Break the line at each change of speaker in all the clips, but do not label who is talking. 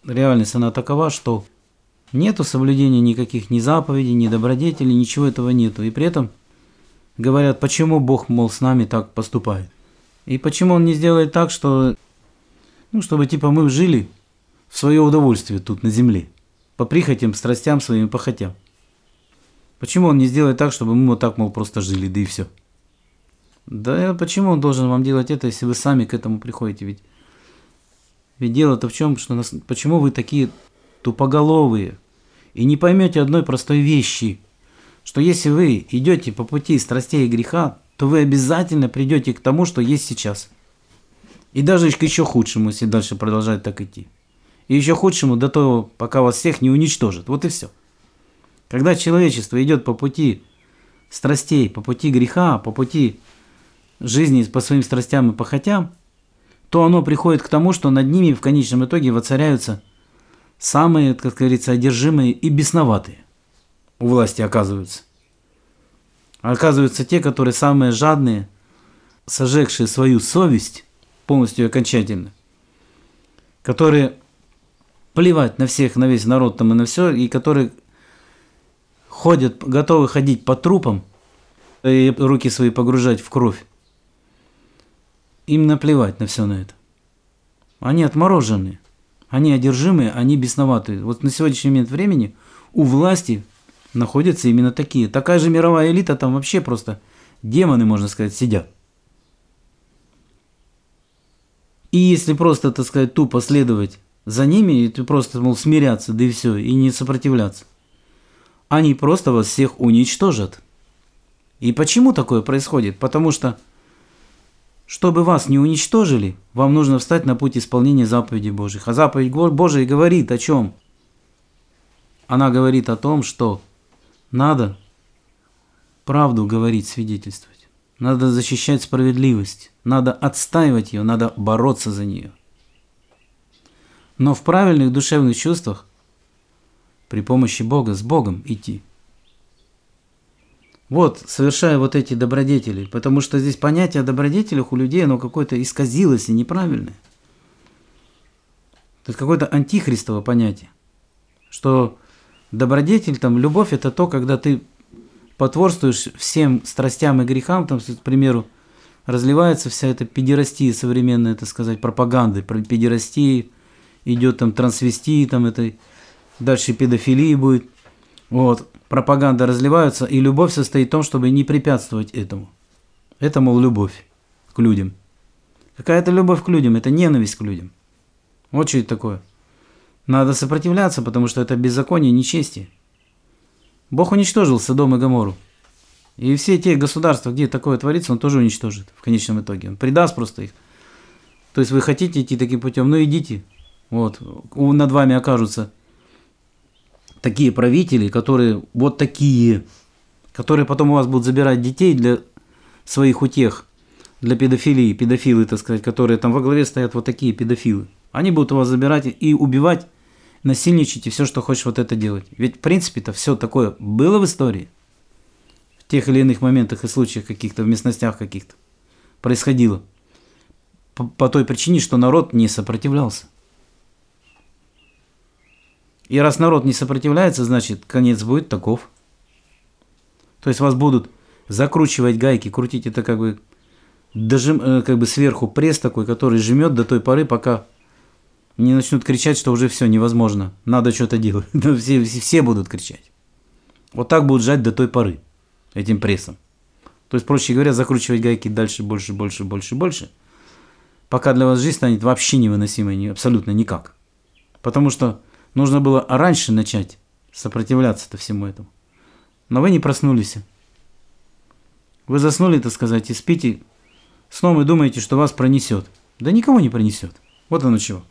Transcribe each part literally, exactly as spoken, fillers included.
реальность, она такова, что нету соблюдения никаких ни заповедей, ни добродетелей, ничего этого нету. И при этом говорят, почему Бог, мол, с нами так поступает. И почему Он не сделает так, что, ну, чтобы типа мы жили в свое удовольствие тут на земле, по прихотям, страстям своим, похотям. Почему Он не сделает так, чтобы мы вот так, мол, просто жили, да и все. Да почему Он должен вам делать это, если вы сами к этому приходите? Ведь, ведь дело-то в чем, что нас, почему вы такие тупоголовые и не поймете одной простой вещи, что если вы идете по пути страстей и греха, то вы обязательно придете к тому, что есть сейчас. И даже к еще худшему, если дальше продолжать так идти. И еще худшему до того, пока вас всех не уничтожит. Вот и все. Когда человечество идет по пути страстей, по пути греха, по пути жизни по своим страстям и похотям, то оно приходит к тому, что над ними в конечном итоге воцаряются самые, как говорится, одержимые и бесноватые у власти оказываются. А оказываются те, которые самые жадные, сожегшие свою совесть полностью и окончательно, которые плевать на всех, на весь народ там и на все, и которые ходят, готовы ходить по трупам и руки свои погружать в кровь. Им наплевать на все на это. Они отмороженные, они одержимые, они бесноватые. Вот на сегодняшний момент времени у власти находятся именно такие. Такая же мировая элита, там вообще просто демоны, можно сказать, сидят. И если просто, так сказать, тупо следовать за ними, и ты просто, мол, смиряться, да и все, и не сопротивляться, они просто вас всех уничтожат. И почему такое происходит? Потому что, чтобы вас не уничтожили, вам нужно встать на путь исполнения заповедей Божьих. А заповедь Божия говорит о чем? Она говорит о том, что надо правду говорить, свидетельствовать. Надо защищать справедливость. Надо отстаивать ее, надо бороться за нее. Но в правильных душевных чувствах при помощи Бога, с Богом идти. Вот, совершая вот эти добродетели, потому что здесь понятие о добродетелях у людей, оно какое-то исказилось и неправильное. Это какое-то антихристово понятие, что добродетель, там, любовь – это то, когда ты потворствуешь всем страстям и грехам, там, к примеру, разливается вся эта педерастия современная, так сказать, пропаганда, педерастия, идет там трансвестия, там это, дальше педофилия будет, вот. Пропаганда разливается, и любовь состоит в том, чтобы не препятствовать этому. Это, мол, любовь к людям. Какая это любовь к людям? Это ненависть к людям. Вот что это такое. Надо сопротивляться, потому что это беззаконие, нечестие. Бог уничтожил Содом и Гоморру. И все те государства, где такое творится, Он тоже уничтожит в конечном итоге. Он предаст просто их. То есть вы хотите идти таким путем, ну идите. Вот. Над вами окажутся такие правители, которые вот такие, которые потом у вас будут забирать детей для своих утех, для педофилии, педофилы, так сказать, которые там во главе стоят вот такие педофилы. Они будут у вас забирать и убивать, насильничать и все, что хочешь вот это делать. Ведь в принципе-то все такое было в истории. В тех или иных моментах и случаях каких-то, в местностях каких-то происходило. По, по той причине, что народ не сопротивлялся. И раз народ не сопротивляется, значит, конец будет таков. То есть вас будут закручивать гайки, крутить это как бы, дожим, как бы сверху пресс такой, который жмет до той поры, пока не начнут кричать, что уже все невозможно, надо что-то делать. все, все будут кричать. Вот так будут жать до той поры этим прессом. То есть, проще говоря, закручивать гайки дальше, больше, больше, больше, больше, пока для вас жизнь станет вообще невыносимой, абсолютно никак. Потому что нужно было раньше начать сопротивляться-то всему этому. Но вы не проснулись. Вы заснули, так сказать, и спите сном и думаете, что вас пронесет. Да никого не пронесет. Вот оно чего.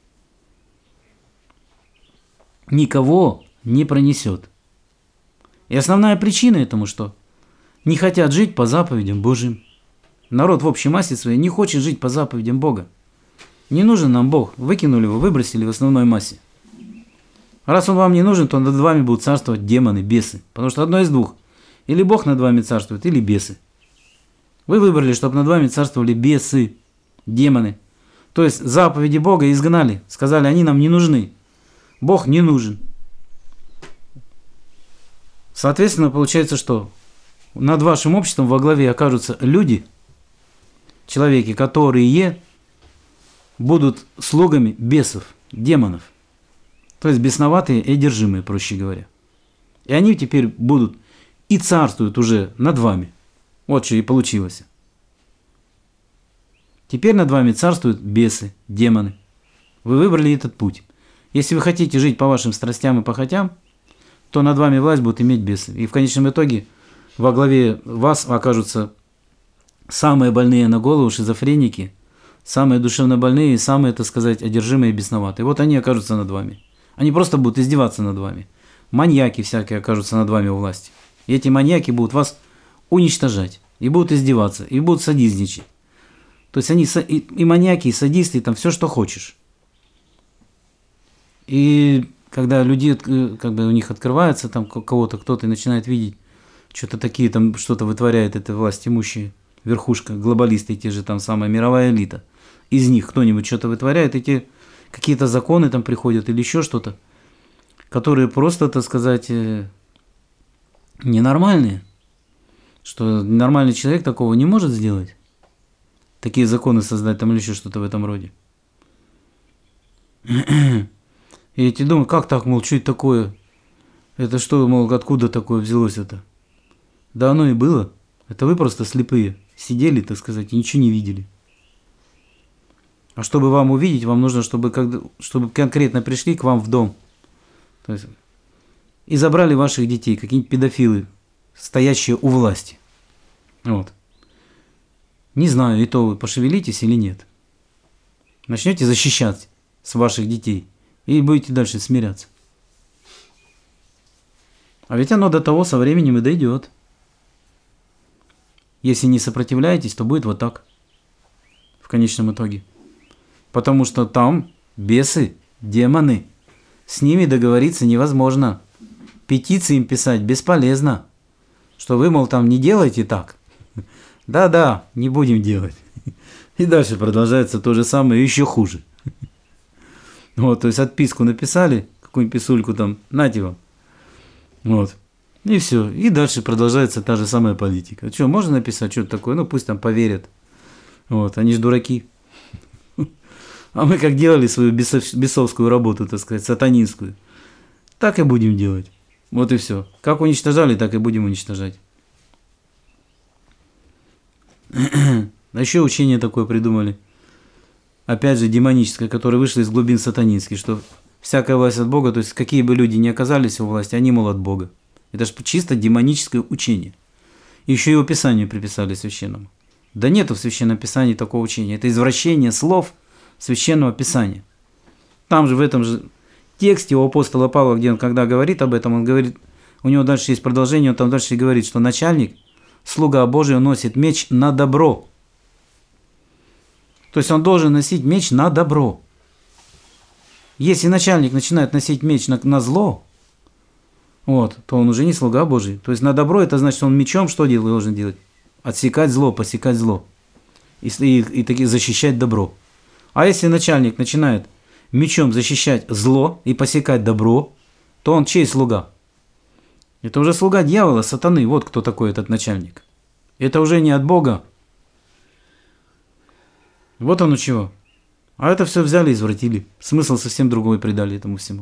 Никого не пронесет. И основная причина этому, что не хотят жить по заповедям Божьим. Народ в общей массе своей не хочет жить по заповедям Бога. Не нужен нам Бог. Выкинули его, выбросили в основной массе. Раз он вам не нужен, то над вами будут царствовать демоны, бесы. Потому что одно из двух. Или Бог над вами царствует, или бесы. Вы выбрали, чтобы над вами царствовали бесы, демоны. То есть заповеди Бога изгнали. Сказали, они нам не нужны. Бог не нужен. Соответственно, получается, что над вашим обществом во главе окажутся люди, человеки, которые будут слугами бесов, демонов. То есть бесноватые и одержимые, проще говоря. И они теперь будут и царствуют уже над вами. Вот что и получилось. Теперь над вами царствуют бесы, демоны. Вы выбрали этот путь. Если вы хотите жить по вашим страстям и похотям, то над вами власть будут иметь бесы. И в конечном итоге во главе вас окажутся самые больные на голову шизофреники, самые душевно больные и самые, так сказать, одержимые и бесноватые. Вот они окажутся над вами. Они просто будут издеваться над вами. Маньяки всякие окажутся над вами у власти. И эти маньяки будут вас уничтожать. И будут издеваться. И будут садизничать. То есть они и, и маньяки, и садисты, и там все, что хочешь. И когда люди, как бы у них открывается, там кого-то, кто-то начинает видеть, что-то такие там, что-то вытворяет эта власть имущая верхушка, глобалисты, те же там самая мировая элита. Из них кто-нибудь что-то вытворяет, эти какие-то законы там приходят или еще что-то, которые просто, так сказать, ненормальные. Что нормальный человек такого не может сделать. Такие законы создать там или еще что-то в этом роде. И эти думают, как так, мол, что это такое? Это что, мол, откуда такое взялось это? Да оно и было. Это вы просто слепые. Сидели, так сказать, и ничего не видели. А чтобы вам увидеть, вам нужно, чтобы, когда, чтобы конкретно пришли к вам в дом. То есть, и забрали ваших детей, какие-нибудь педофилы, стоящие у власти. Вот. Не знаю, и то вы пошевелитесь или нет. Начнете защищать с ваших детей. И будете дальше смиряться. А ведь оно до того со временем и дойдет. Если не сопротивляетесь, то будет вот так. В конечном итоге. Потому что там бесы, демоны. С ними договориться невозможно. Петиции им писать бесполезно. Что вы, мол, там не делайте так. Да-да, не будем делать. И дальше продолжается то же самое, еще хуже. Вот, то есть отписку написали, какую-нибудь писульку там, нате вам. Вот. И все. И дальше продолжается та же самая политика. Что, можно написать что-то такое? Ну, пусть там поверят. Вот, они же дураки. А мы как делали свою бесов, бесовскую работу, так сказать, сатанинскую, так и будем делать. Вот и все. Как уничтожали, так и будем уничтожать. А еще учение такое придумали. Опять же, демоническое, которое вышло из глубин сатанинских, что всякая власть от Бога, то есть какие бы люди ни оказались у власти, они, мол, от Бога. Это же чисто демоническое учение. Еще его Писанию приписали священному. Да нету в Священном Писании такого учения. Это извращение слов Священного Писания. Там же, в этом же тексте у апостола Павла, где он когда говорит об этом, он говорит, у него дальше есть продолжение, он там дальше говорит, что начальник, слуга Божий, носит меч на добро. То есть он должен носить меч на добро. Если начальник начинает носить меч на, на зло, вот, то он уже не слуга Божий. То есть на добро это значит, он мечом что делает, должен делать? Отсекать зло, посекать зло. И, и, и таки защищать добро. А если начальник начинает мечом защищать зло и посекать добро, то он чей слуга? Это уже слуга дьявола, сатаны. Вот кто такой этот начальник. Это уже не от Бога. Вот оно чего. А это все взяли и извратили. Смысл совсем другой придали этому всему.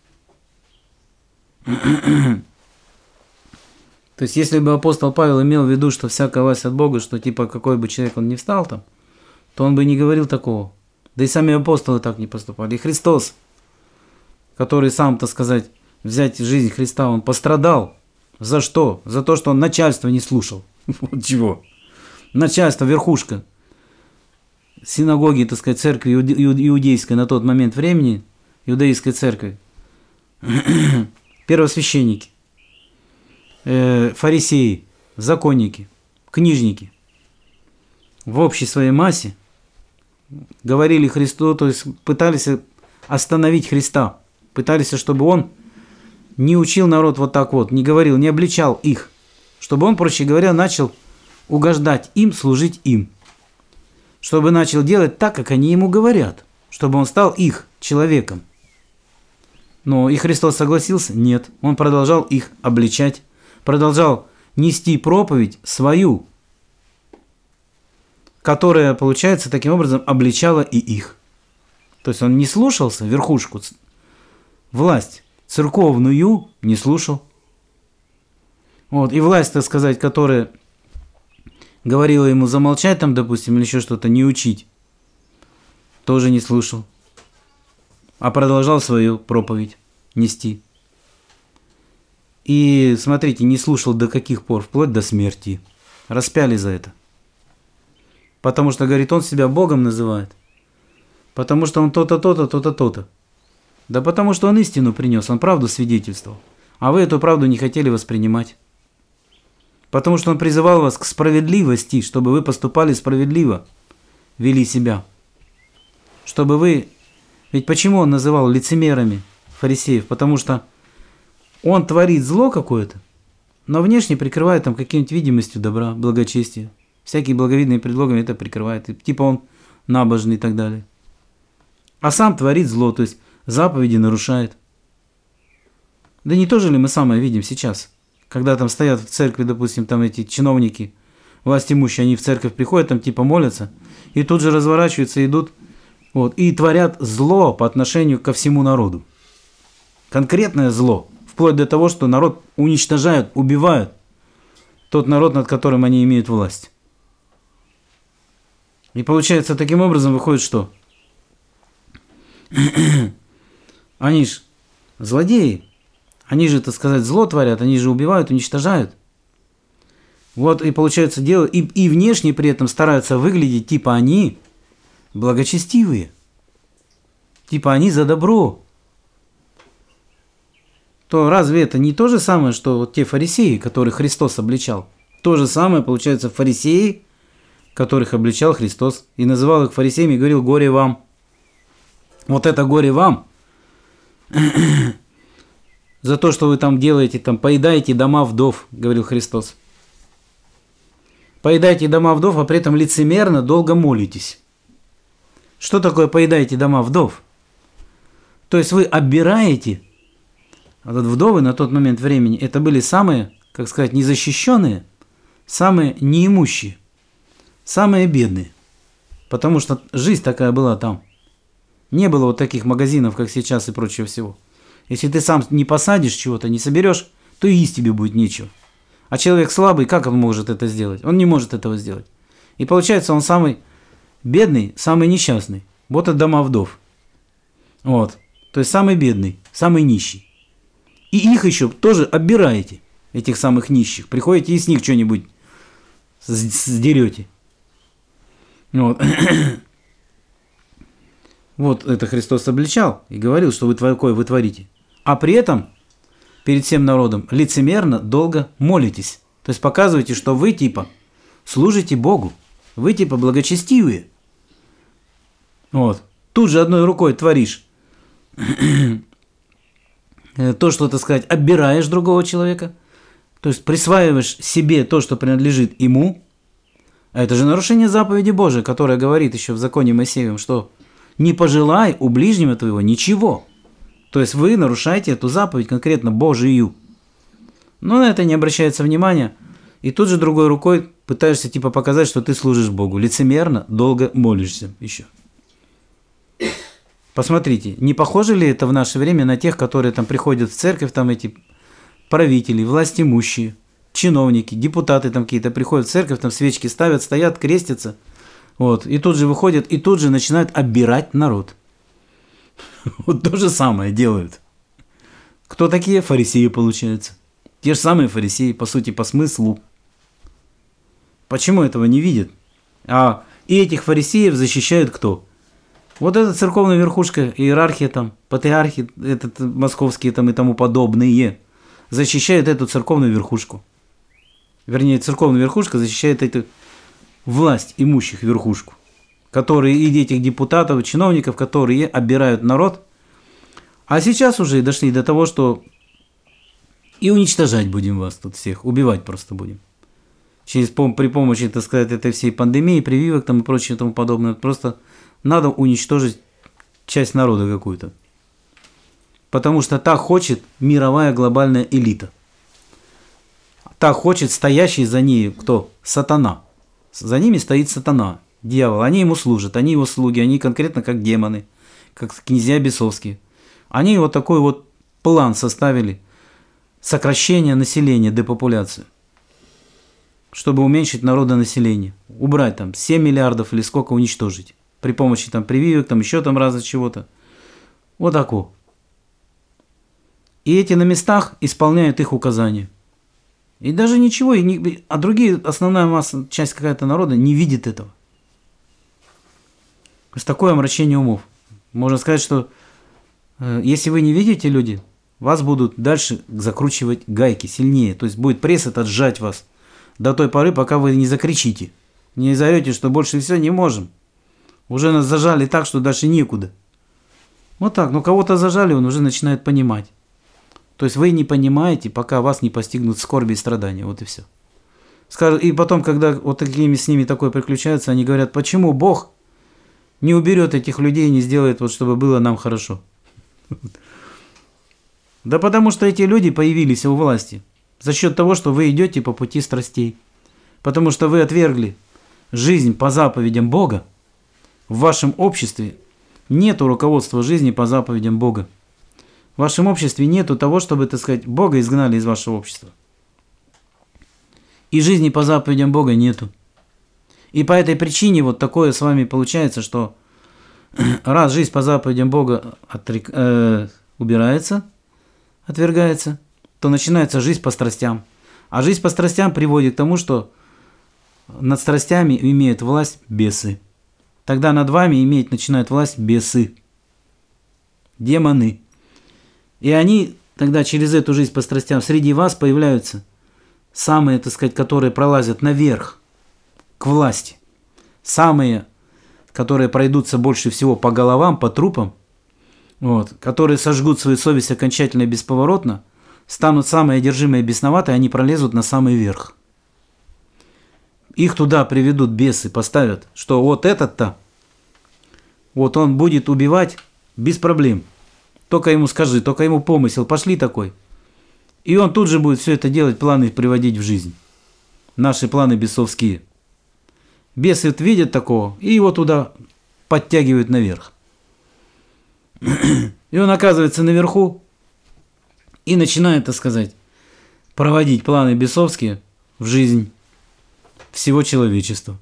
То есть, если бы апостол Павел имел в виду, что всякая власть от Бога, что типа какой бы человек он ни встал там, то он бы не говорил такого. Да и сами апостолы так не поступали. И Христос, который сам, так сказать, взять жизнь Христа, он пострадал. За что? За то, что он начальство не слушал. Вот чего. Начальство, верхушка синагоги, так сказать, церкви иудейской на тот момент времени, иудейской церкви, первосвященники, э, фарисеи, законники, книжники в общей своей массе говорили Христу, то есть пытались остановить Христа, пытались, чтобы он не учил народ вот так вот, не говорил, не обличал их, чтобы он, проще говоря, начал угождать им, служить им, чтобы начал делать так, как они ему говорят, чтобы он стал их человеком. Но и Христос согласился? Нет. Он продолжал их обличать, продолжал нести проповедь свою, которая, получается, таким образом обличала и их. То есть он не слушался верхушку, власть церковную не слушал. Вот. И власть, так сказать, которая говорила ему замолчать там, допустим, или еще что-то, не учить, тоже не слушал. А продолжал свою проповедь нести. И, смотрите, не слушал до каких пор? Вплоть до смерти. Распяли за это. Потому что, говорит, он себя Богом называет. Потому что он то-то, то-то, то-то, то-то. Да потому что он истину принес, он правду свидетельствовал. А вы эту правду не хотели воспринимать. Потому что он призывал вас к справедливости, чтобы вы поступали справедливо, вели себя. Чтобы вы... Ведь почему он называл лицемерами фарисеев? Потому что он творит зло какое-то, но внешне прикрывает там каким-нибудь видимостью добра, благочестия. Всякие благовидные предлогами это прикрывает. Типа он набожный и так далее. А сам творит зло, то есть заповеди нарушает. Да не то же ли мы самое видим сейчас? Когда там стоят в церкви, допустим, там эти чиновники, властимущие, они в церковь приходят, там типа молятся, и тут же разворачиваются, идут, вот, и творят зло по отношению ко всему народу. Конкретное зло, вплоть до того, что народ уничтожают, убивают тот народ, над которым они имеют власть. И получается, таким образом выходит, что они ж злодеи, они же, так сказать, зло творят, они же убивают, уничтожают. Вот и получается дело, и, и внешне при этом стараются выглядеть, типа они благочестивые, типа они за добро. То разве это не то же самое, что вот те фарисеи, которых Христос обличал? То же самое, получается, фарисеи, которых обличал Христос, и называл их фарисеями, и говорил: горе вам. Вот это горе вам за то, что вы там делаете, там поедаете дома вдов, говорил Христос. Поедаете дома вдов, а при этом лицемерно долго молитесь. Что такое поедаете дома вдов? То есть вы оббираете, а вот вдовы на тот момент времени, это были самые, как сказать, незащищенные, самые неимущие, самые бедные. Потому что жизнь такая была там. Не было вот таких магазинов, как сейчас и прочего всего. Если ты сам не посадишь чего-то, не соберешь, то и есть тебе будет нечего. А человек слабый, как он может это сделать? Он не может этого сделать. И получается, он самый бедный, самый несчастный. Вот это дома вдов. Вот. То есть самый бедный, самый нищий. И их еще тоже оббираете, этих самых нищих. Приходите и с них что-нибудь сдерете. Вот. Вот это Христос обличал и говорил, что вы такое вы творите. А при этом перед всем народом лицемерно долго молитесь. То есть показываете, что вы типа служите Богу. Вы типа благочестивые. Вот. Тут же одной рукой творишь то, что, так сказать, оббираешь другого человека. То есть присваиваешь себе то, что принадлежит ему. А это же нарушение заповеди Божией, которая говорит еще в законе Моисеевом, что не пожелай у ближнего твоего ничего. То есть вы нарушаете эту заповедь конкретно Божию. Но на это не обращается внимания. И тут же другой рукой пытаешься типа показать, что ты служишь Богу. Лицемерно долго молишься еще. Посмотрите, не похоже ли это в наше время на тех, которые там приходят в церковь, там эти правители, властимущие, чиновники, депутаты там какие-то приходят в церковь, там свечки ставят, стоят, крестятся. Вот, и тут же выходят, и тут же начинают оббирать народ. Вот то же самое делают. Кто такие? Фарисеи, получается. Те же самые фарисеи, по сути, по смыслу. Почему этого не видят? А и этих фарисеев защищают кто? Вот эта церковная верхушка, иерархия там, патриархи, этот, московские там и тому подобные, защищают эту церковную верхушку. Вернее, церковная верхушка защищает эту власть имущих верхушку, которые и этих депутатов, чиновников, которые оббирают народ. А сейчас уже дошли до того, что и уничтожать будем вас тут всех, убивать просто будем. Через, при помощи, так сказать, этой всей пандемии, прививок там и прочее и тому подобное. Просто надо уничтожить часть народа какую-то. Потому что так хочет мировая глобальная элита. Так хочет стоящий за ней кто? Сатана. За ними стоит сатана, дьявол. Они ему служат, они его слуги, они конкретно как демоны, как князья бесовские. Они вот такой вот план составили сокращения населения, депопуляцию, чтобы уменьшить народонаселение, убрать там семь миллиардов или сколько уничтожить при помощи там прививок, там еще там разных чего-то. Вот так вот. И эти на местах исполняют их указания. И даже ничего, и не, а другие, основная масса, часть какая-то народа не видит этого. То есть такое омрачение умов. Можно сказать, что э, если вы не видите, люди, вас будут дальше закручивать гайки сильнее. То есть будет пресс этот сжать вас до той поры, пока вы не закричите. Не заорете, что больше все не можем. Уже нас зажали так, что дальше некуда. Вот так. Но кого-то зажали, он уже начинает понимать. То есть вы не понимаете, пока вас не постигнут скорби и страдания. Вот и все. И потом, когда вот такими с ними такое приключается, они говорят, почему Бог не уберет этих людей и не сделает, вот, чтобы было нам хорошо. Да потому что эти люди появились у власти за счет того, что вы идете по пути страстей. Потому что вы отвергли жизнь по заповедям Бога. В вашем обществе нету руководства жизни по заповедям Бога. В вашем обществе нету того, чтобы, так сказать, Бога изгнали из вашего общества. И жизни по заповедям Бога нету. И по этой причине вот такое с вами получается, что раз жизнь по заповедям Бога отрек, э, убирается, отвергается, то начинается жизнь по страстям. А жизнь по страстям приводит к тому, что над страстями имеют власть бесы. Тогда над вами иметь начинают власть бесы, демоны. И они тогда через эту жизнь по страстям среди вас появляются самые, так сказать, которые пролазят наверх к власти. Самые, которые пройдутся больше всего по головам, по трупам, вот, которые сожгут свою совесть окончательно и бесповоротно, станут самые одержимые бесноватые, они пролезут на самый верх. Их туда приведут бесы, поставят, что вот этот-то, вот он будет убивать без проблем. Только ему скажи, только ему помысел, пошли такой. И он тут же будет все это делать, планы приводить в жизнь. Наши планы бесовские. Бесы видят такого, и его туда подтягивают наверх. И он оказывается наверху и начинает, так сказать, проводить планы бесовские в жизнь всего человечества.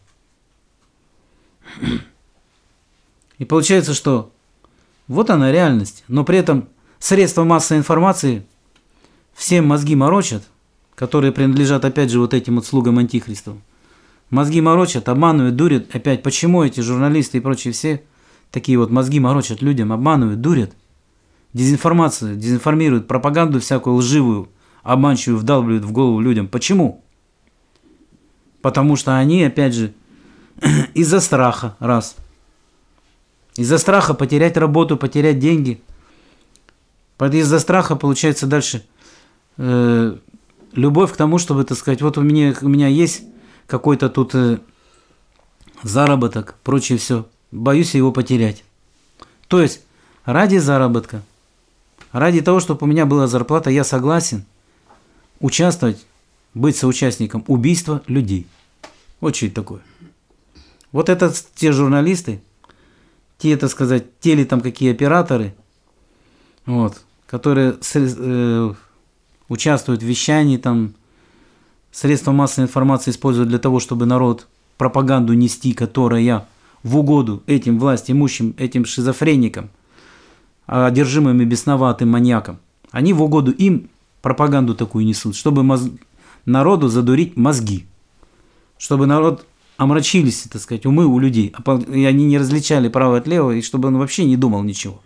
И получается, что вот она реальность, но при этом средства массовой информации всем мозги морочат, которые принадлежат опять же вот этим вот слугам антихристов. Мозги морочат, обманывают, дурят. Опять, почему эти журналисты и прочие все такие вот мозги морочат людям, обманывают, дурят, дезинформацию, дезинформируют, пропаганду всякую лживую, обманчивую вдалбливают в голову людям. Почему? Потому что они, опять же, из-за страха, раз. Из-за страха потерять работу, потерять деньги. Из-за страха получается дальше э, любовь к тому, чтобы, так сказать, вот у меня, у меня есть какой-то тут э, заработок, прочее все. Боюсь его потерять. То есть ради заработка, ради того, чтобы у меня была зарплата, я согласен участвовать, быть соучастником убийства людей. Вот что это такое. Вот это те журналисты, те, так сказать, те ли там какие операторы, вот, которые э, участвуют в вещании, там, средства массовой информации используют для того, чтобы народ пропаганду нести, которая в угоду этим власть имущим, этим шизофреникам, одержимым и бесноватым маньякам. Они в угоду им пропаганду такую несут, чтобы моз... народу задурить мозги, чтобы народ омрачились, так сказать, умы у людей, и они не различали право от левого, и чтобы он вообще не думал ничего.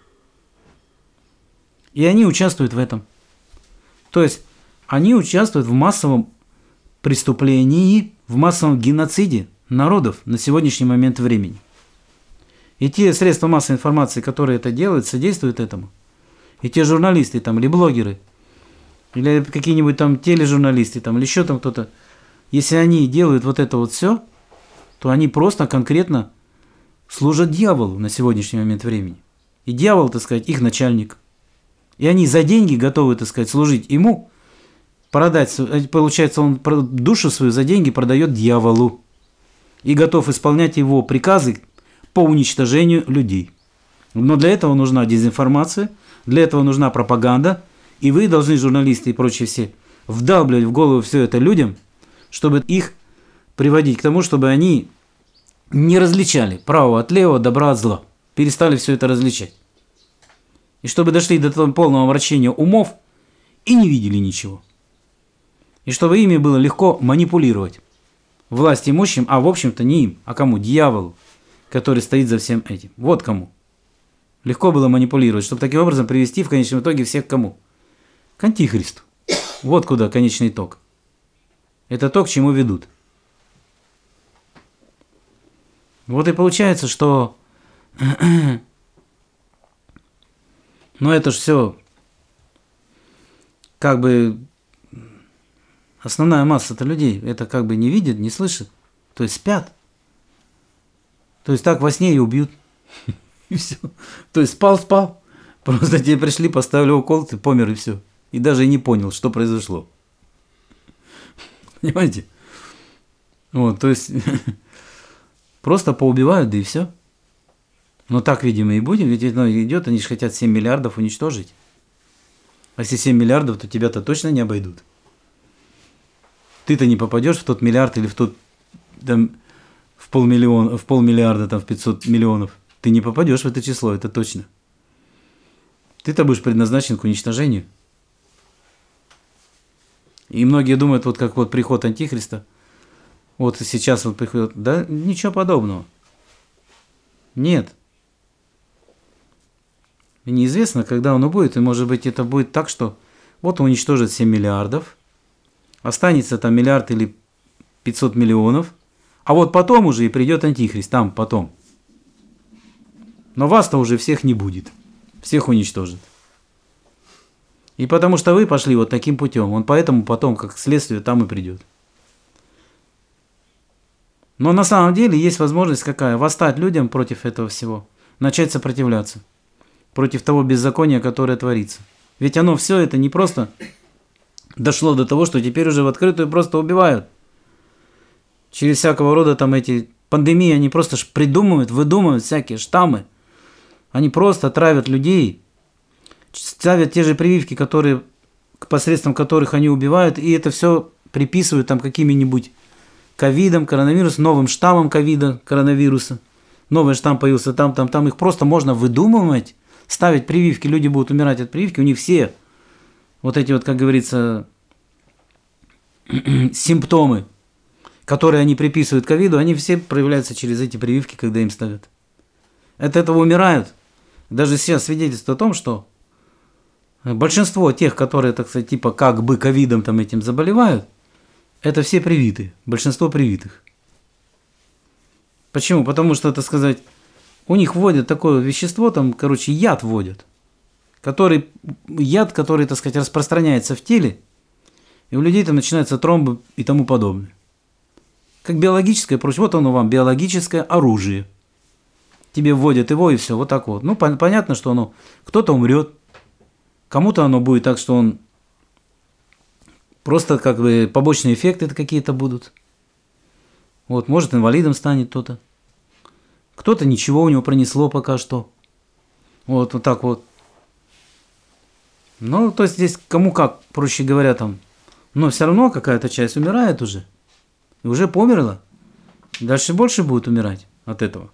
И они участвуют в этом. То есть они участвуют в массовом преступлении, в массовом геноциде народов на сегодняшний момент времени. И те средства массовой информации, которые это делают, содействуют этому. И те журналисты там, или блогеры, или какие-нибудь там тележурналисты, там, или еще там кто-то, если они делают вот это вот все, то они просто конкретно служат дьяволу на сегодняшний момент времени. И дьявол, так сказать, их начальник. И они за деньги готовы, так сказать, служить ему, продать, получается, он душу свою за деньги продает дьяволу и готов исполнять его приказы по уничтожению людей. Но для этого нужна дезинформация, для этого нужна пропаганда, и вы должны, журналисты и прочие все, вдалбливать в голову все это людям, чтобы их приводить к тому, чтобы они не различали право от левого, добра от зла, перестали все это различать. И чтобы дошли до того полного омрачения умов и не видели ничего. И чтобы ими было легко манипулировать. Власть имущим, а в общем-то не им, а кому? Дьяволу, который стоит за всем этим. Вот кому. Легко было манипулировать, чтобы таким образом привести в конечном итоге всех к кому? К антихристу. Вот куда конечный итог. Это то, к чему ведут. Вот и получается, что но это же все как бы основная масса-то людей это как бы не видит, не слышит, то есть спят. То есть так во сне и убьют. И все. То есть спал, спал. Просто тебе пришли, поставили укол, ты помер и все. И даже и не понял, что произошло. Понимаете? Вот, то есть просто поубивают, да и все. Но так, видимо, и будем. Ведь ну, идет, они же хотят семь миллиардов уничтожить. А если семь миллиардов, то тебя-то точно не обойдут. Ты-то не попадешь в тот миллиард или в тот там, в полмиллиона, в полмиллиарда, там, в пятьсот миллионов. Ты не попадешь в это число, это точно. Ты-то будешь предназначен к уничтожению. И многие думают, вот как вот приход Антихриста, вот сейчас вот приходит, да ничего подобного. Нет. И неизвестно, когда оно будет, и может быть это будет так, что вот уничтожит семь миллиардов, останется там миллиард или пятьсот миллионов, а вот потом уже и придет Антихрист, там потом. Но вас-то уже всех не будет, всех уничтожит. И потому что вы пошли вот таким путем, он поэтому потом, как следствие, там и придет. Но на самом деле есть возможность какая? Восстать людям против этого всего, начать сопротивляться против того беззакония, которое творится. Ведь оно все это не просто дошло до того, что теперь уже в открытую просто убивают. Через всякого рода там эти пандемии, они просто придумывают, выдумывают всякие штаммы. Они просто травят людей, ставят те же прививки, которые, посредством которых они убивают, и это все приписывают там какими-нибудь ковидом, коронавирусом, новым штаммом ковида, коронавируса. Новый штамм появился там, там, там. Их просто можно выдумывать, ставить прививки, люди будут умирать от прививки. У них все вот эти вот, как говорится, симптомы, которые они приписывают ковиду, они все проявляются через эти прививки, когда им ставят. От этого умирают. Даже сейчас свидетельство о том, что большинство тех, которые, так сказать, типа как бы ковидом там этим заболевают, это все привиты, большинство привитых. Почему? Потому что, так сказать, у них вводят такое вещество, там, короче, яд вводят, который, яд, который, так сказать, распространяется в теле, и у людей там начинаются тромбы и тому подобное. Как биологическое, прочее, вот оно вам, биологическое оружие. Тебе вводят его и все, вот так вот. Ну, пон- понятно, что оно, кто-то умрет, кому-то оно будет так, что он просто как бы побочные эффекты какие-то будут. Вот, может, инвалидом станет кто-то. Кто-то ничего у него пронесло пока что. Вот, вот так вот. Ну, то есть здесь кому как, проще говоря, там. Но все равно какая-то часть умирает уже. И уже померла. Дальше больше будет умирать от этого.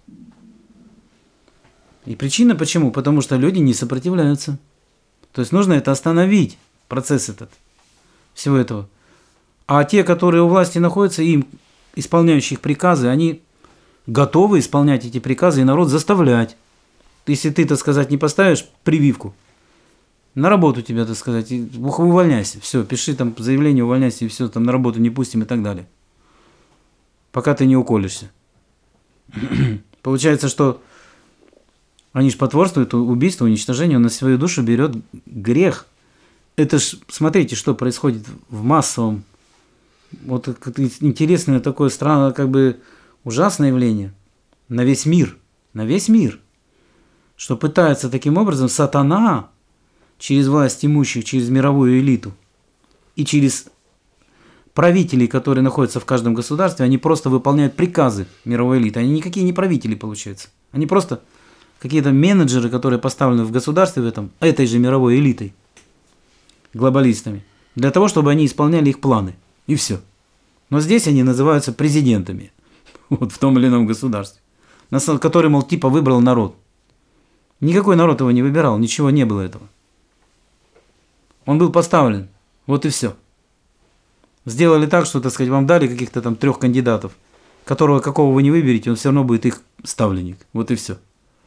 И причина почему? Потому что люди не сопротивляются. То есть нужно это остановить, процесс этот, всего этого. А те, которые у власти находятся, им, исполняющих приказы, они готовы исполнять эти приказы и народ заставлять. Если ты, так сказать, не поставишь прививку, на работу тебя, так сказать, увольняйся, все, пиши там заявление, увольняйся, и все, там на работу не пустим и так далее. Пока ты не уколешься. Получается, что они же потворствуют убийству, уничтожению, он на свою душу берет грех. Это ж, смотрите, что происходит в массовом. Вот интересное такое странное, как бы ужасное явление на весь мир. На весь мир. Что пытается таким образом сатана через власть имущих, через мировую элиту и через правителей, которые находятся в каждом государстве, они просто выполняют приказы мировой элиты. Они никакие не правители, получаются. Они просто какие-то менеджеры, которые поставлены в государстве в этом, этой же мировой элитой, глобалистами, для того, чтобы они исполняли их планы. И все. Но здесь они называются президентами. Вот в том или ином государстве. Который, мол, типа выбрал народ. Никакой народ его не выбирал, ничего не было этого. Он был поставлен. Вот и все. Сделали так, что, так сказать, вам дали каких-то там трех кандидатов, которого какого вы не выберете, он все равно будет их ставленник. Вот и все.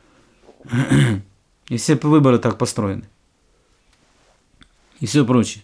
И все выборы так построены. И все прочее.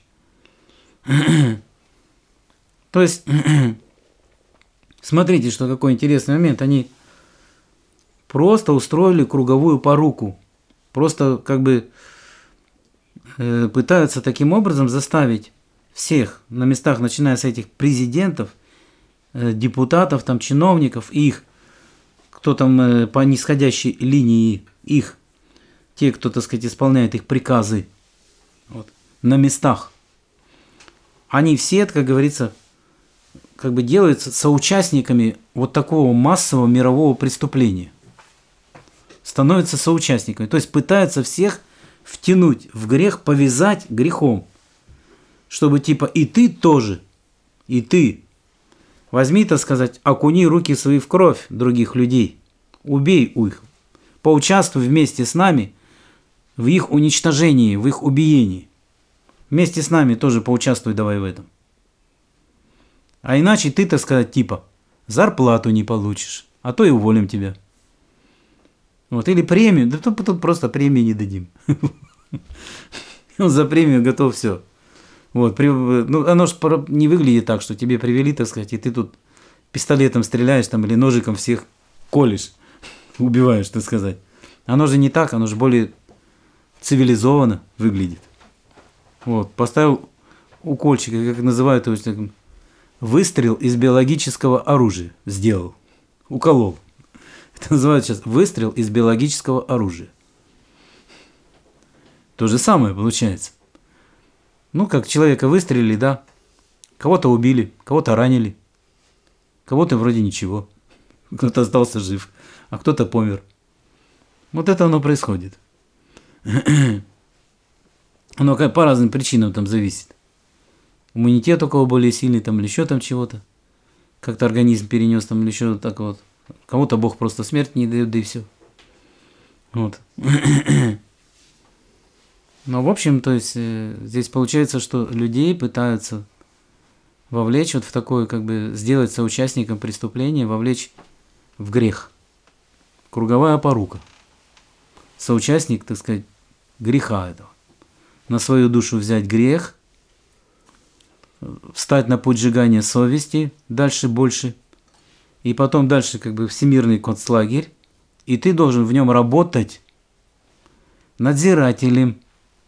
То есть, смотрите, что какой интересный момент. Они просто устроили круговую поруку. Просто как бы э, пытаются таким образом заставить всех на местах, начиная с этих президентов, э, депутатов, там, чиновников, их, кто там э, по нисходящей линии, их, те, кто, так сказать, исполняет их приказы, вот, на местах. Они все, как говорится, как бы делаются соучастниками вот такого массового мирового преступления. Становятся соучастниками. То есть пытаются всех втянуть в грех, повязать грехом. Чтобы типа и ты тоже, и ты. Возьми, так сказать, окуни руки свои в кровь других людей. Убей их. Поучаствуй вместе с нами в их уничтожении, в их убиении. Вместе с нами тоже поучаствуй давай в этом. А иначе ты, так сказать, типа, зарплату не получишь, а то и уволим тебя. Вот, или премию, да тут, тут просто премии не дадим. Он за премию готов все. Вот, при, ну, оно же не выглядит так, что тебе привели, так сказать, и ты тут пистолетом стреляешь там или ножиком всех колешь, убиваешь, так сказать. Оно же не так, оно же более цивилизованно выглядит. Вот, поставил укольчик, как называют его, выстрел из биологического оружия сделал, уколол. Это называется сейчас выстрел из биологического оружия. То же самое получается. Ну, как человека выстрелили, да, кого-то убили, кого-то ранили, кого-то вроде ничего, кто-то остался жив, а кто-то помер. Вот это оно происходит. Оно как по разным причинам там зависит. Иммунитет у кого более сильный, там, или еще там чего-то. Как-то организм перенес, там, или еще так вот. Кому-то Бог просто смерть не дает, да и все. Вот. Но, в общем, то есть, э, здесь получается, что людей пытаются вовлечь вот в такое, как бы, сделать соучастником преступления, вовлечь в грех. Круговая порука. Соучастник, так сказать, греха этого. На свою душу взять грех, встать на путь сжигания совести, дальше больше, и потом дальше как бы всемирный концлагерь, и ты должен в нем работать надзирателем.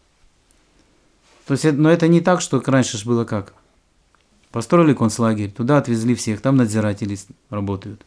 То есть, но это не так, что раньше ж было как. Построили концлагерь, туда отвезли всех, там надзиратели работают.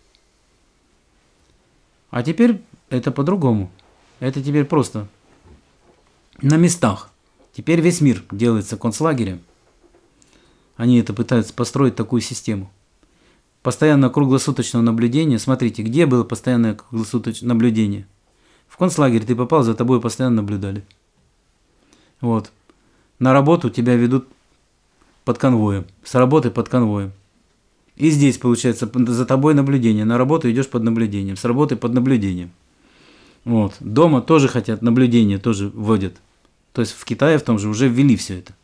А теперь это по-другому. Это теперь просто на местах. Теперь весь мир делается концлагерем. Они это пытаются построить такую систему. Постоянно круглосуточного наблюдения. Смотрите, где было постоянное круглосуточное наблюдение? В концлагерь ты попал, за тобой постоянно наблюдали. Вот. На работу тебя ведут под конвоем. С работы под конвоем. И здесь, получается, за тобой наблюдение. На работу идешь под наблюдением. С работы под наблюдением. Вот. Дома тоже хотят наблюдение, тоже вводят. То есть в Китае в том же уже ввели все это.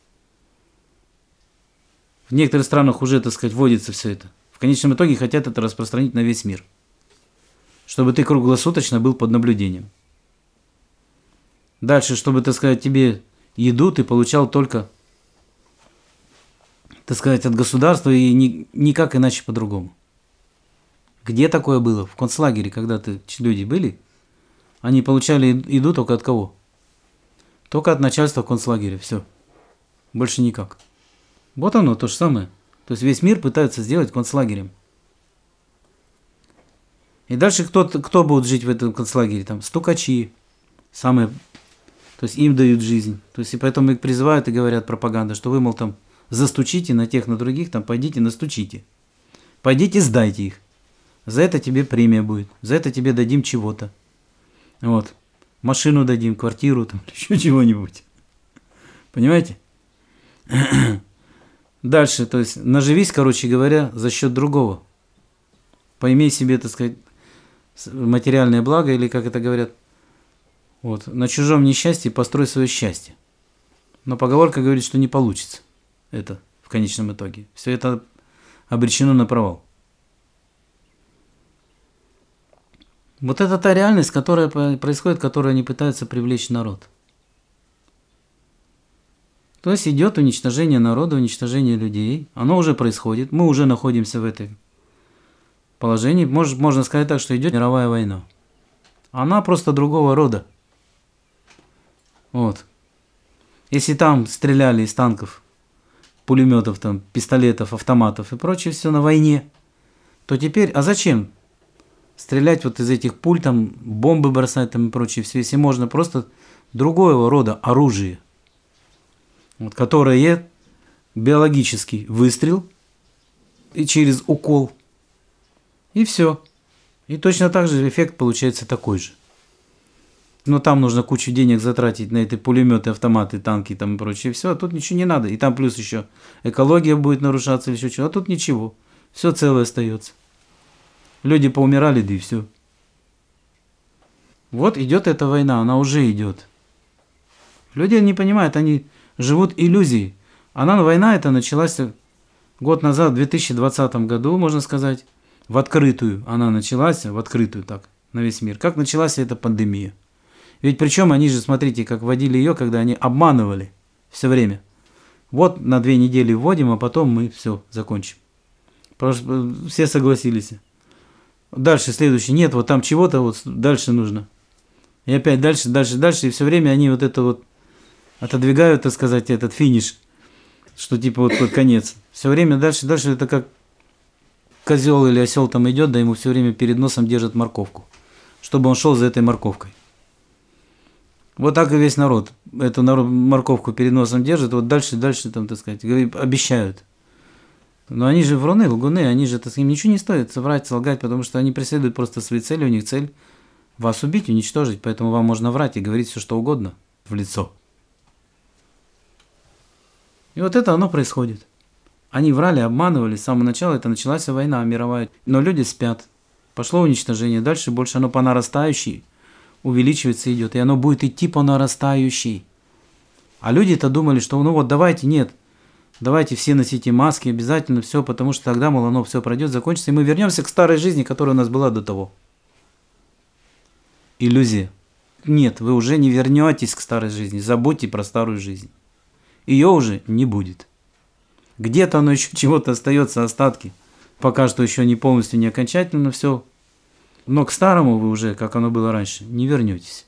В некоторых странах уже, так сказать, вводится все это. В конечном итоге хотят это распространить на весь мир. Чтобы ты круглосуточно был под наблюдением. Дальше, чтобы, так сказать, тебе еду ты получал только, так сказать, от государства и ни, никак иначе по-другому. Где такое было? В концлагере, когда-то люди были, они получали еду только от кого? Только от начальства концлагеря, все. Больше никак. Вот оно, то же самое. То есть весь мир пытается сделать концлагерем. И дальше кто, кто будет жить в этом концлагере? Там стукачи, самые То есть им дают жизнь. То есть и поэтому их призывают и говорят пропаганда, что вы, мол, там застучите на тех, на других, там пойдите настучите. Пойдите сдайте их. За это тебе премия будет. За это тебе дадим чего-то. Вот. Машину дадим, квартиру, там, еще чего-нибудь. Понимаете? Дальше, то есть наживись, короче говоря, за счет другого. Поимей себе, так сказать, материальное благо, или как это говорят, вот, на чужом несчастье построй свое счастье. Но поговорка говорит, что не получится это в конечном итоге. Все это обречено на провал. Вот это та реальность, которая происходит, которую они пытаются привлечь народ. То есть идет уничтожение народа, уничтожение людей. Оно уже происходит. Мы уже находимся в этом положении. Может, можно сказать так, что идет мировая война. Она просто другого рода. Вот. Если там стреляли из танков, пулеметов, там, пистолетов, автоматов и прочее все на войне, то теперь, а зачем стрелять вот из этих пуль, там, бомбы бросать там и прочее все, если можно просто другого рода оружие, вот, которое биологический выстрел и через укол, и все. И точно так же эффект получается такой же. Но там нужно кучу денег затратить на эти пулеметы, автоматы, танки там и прочее все, а тут ничего не надо. И там плюс еще экология будет нарушаться или еще чего, а тут ничего. Все целое остается. Люди поумирали, да и все. Вот идет эта война, она уже идет. Люди не понимают, они живут иллюзией. Она, война эта началась год назад, в две тысячи двадцатом году, можно сказать, в открытую. Она началась, в открытую так, на весь мир. Как началась эта пандемия? Ведь причем они же, смотрите, как вводили ее, когда они обманывали все время. Вот на две недели вводим, а потом мы все закончим. Потому что все согласились. Дальше следующий. Нет, вот там чего-то вот дальше нужно. И опять дальше, дальше, дальше. И все время они вот это вот отодвигают, так сказать, этот финиш. Что типа вот под конец. Все время дальше, дальше. Это как козел или осел там идет, да ему все время перед носом держат морковку. Чтобы он шел за этой морковкой. Вот так и весь народ. Эту народ, морковку перед носом держит. Вот дальше, дальше там, так сказать, обещают. Но они же вруны, лгуны, они же, так сказать, им ничего не стоит соврать, солгать, потому что они преследуют просто свои цели, у них цель вас убить, уничтожить, поэтому вам можно врать и говорить все, что угодно в лицо. И вот это оно происходит. Они врали, обманывали, с самого начала это началась война мировая, но люди спят, пошло уничтожение, дальше больше оно по нарастающей увеличивается, идет, и оно будет идти по нарастающей. А люди-то думали, что ну вот давайте, нет, давайте все носите маски, обязательно все, потому что тогда, мол, оно все пройдет, закончится, и мы вернемся к старой жизни, которая у нас была до того. Иллюзия. Нет, вы уже не вернетесь к старой жизни, забудьте про старую жизнь. Ее уже не будет. Где-то оно еще чего-то остается, остатки, пока что еще не полностью, не окончательно все. Но к старому вы уже, как оно было раньше, не вернетесь.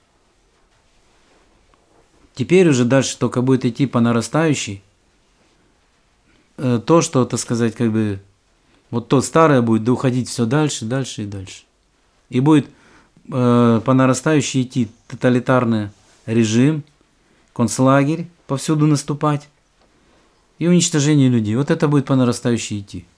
Теперь уже дальше только будет идти по нарастающей. То, что, так сказать, как бы, вот то старое будет уходить все дальше, дальше и дальше. И будет э, по нарастающей идти тоталитарный режим, концлагерь повсюду наступать и уничтожение людей. Вот это будет по нарастающей идти.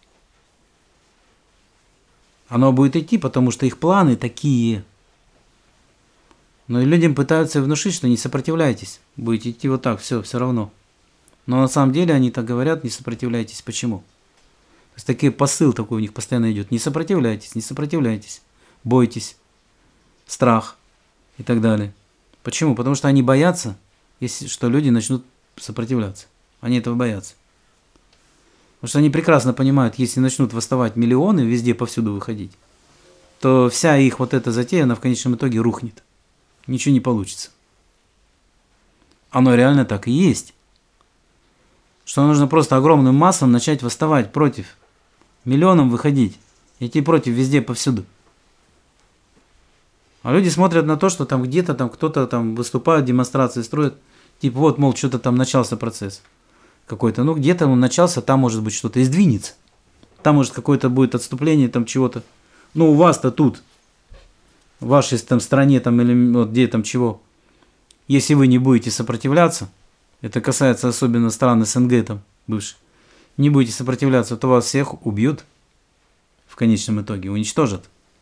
Оно будет идти, потому что их планы такие. Но и людям пытаются внушить, что не сопротивляйтесь. Будете идти вот так, все, все равно. Но на самом деле они так говорят, не сопротивляйтесь. Почему? То есть такой посыл такой у них постоянно идет. Не сопротивляйтесь, не сопротивляйтесь. Бойтесь. Страх и так далее. Почему? Потому что они боятся, если, что люди начнут сопротивляться. Они этого боятся. Потому что они прекрасно понимают, если начнут восставать миллионы, везде повсюду выходить, то вся их вот эта затея, она в конечном итоге рухнет. Ничего не получится. Оно реально так и есть. Что нужно просто огромным массам начать восставать против. Миллионам выходить. Идти против везде, повсюду. А люди смотрят на то, что там где-то там кто-то там выступает, демонстрации строит. Типа вот, мол, что-то там начался процесс какой-то. Ну, где-то он начался, там может быть что-то и сдвинется. Там может какое-то будет отступление там чего-то. Ну, у вас-то тут, в вашей там стране там или вот где там чего, если вы не будете сопротивляться, это касается особенно стран СНГ там бывших, не будете сопротивляться, то вас всех убьют в конечном итоге, уничтожат.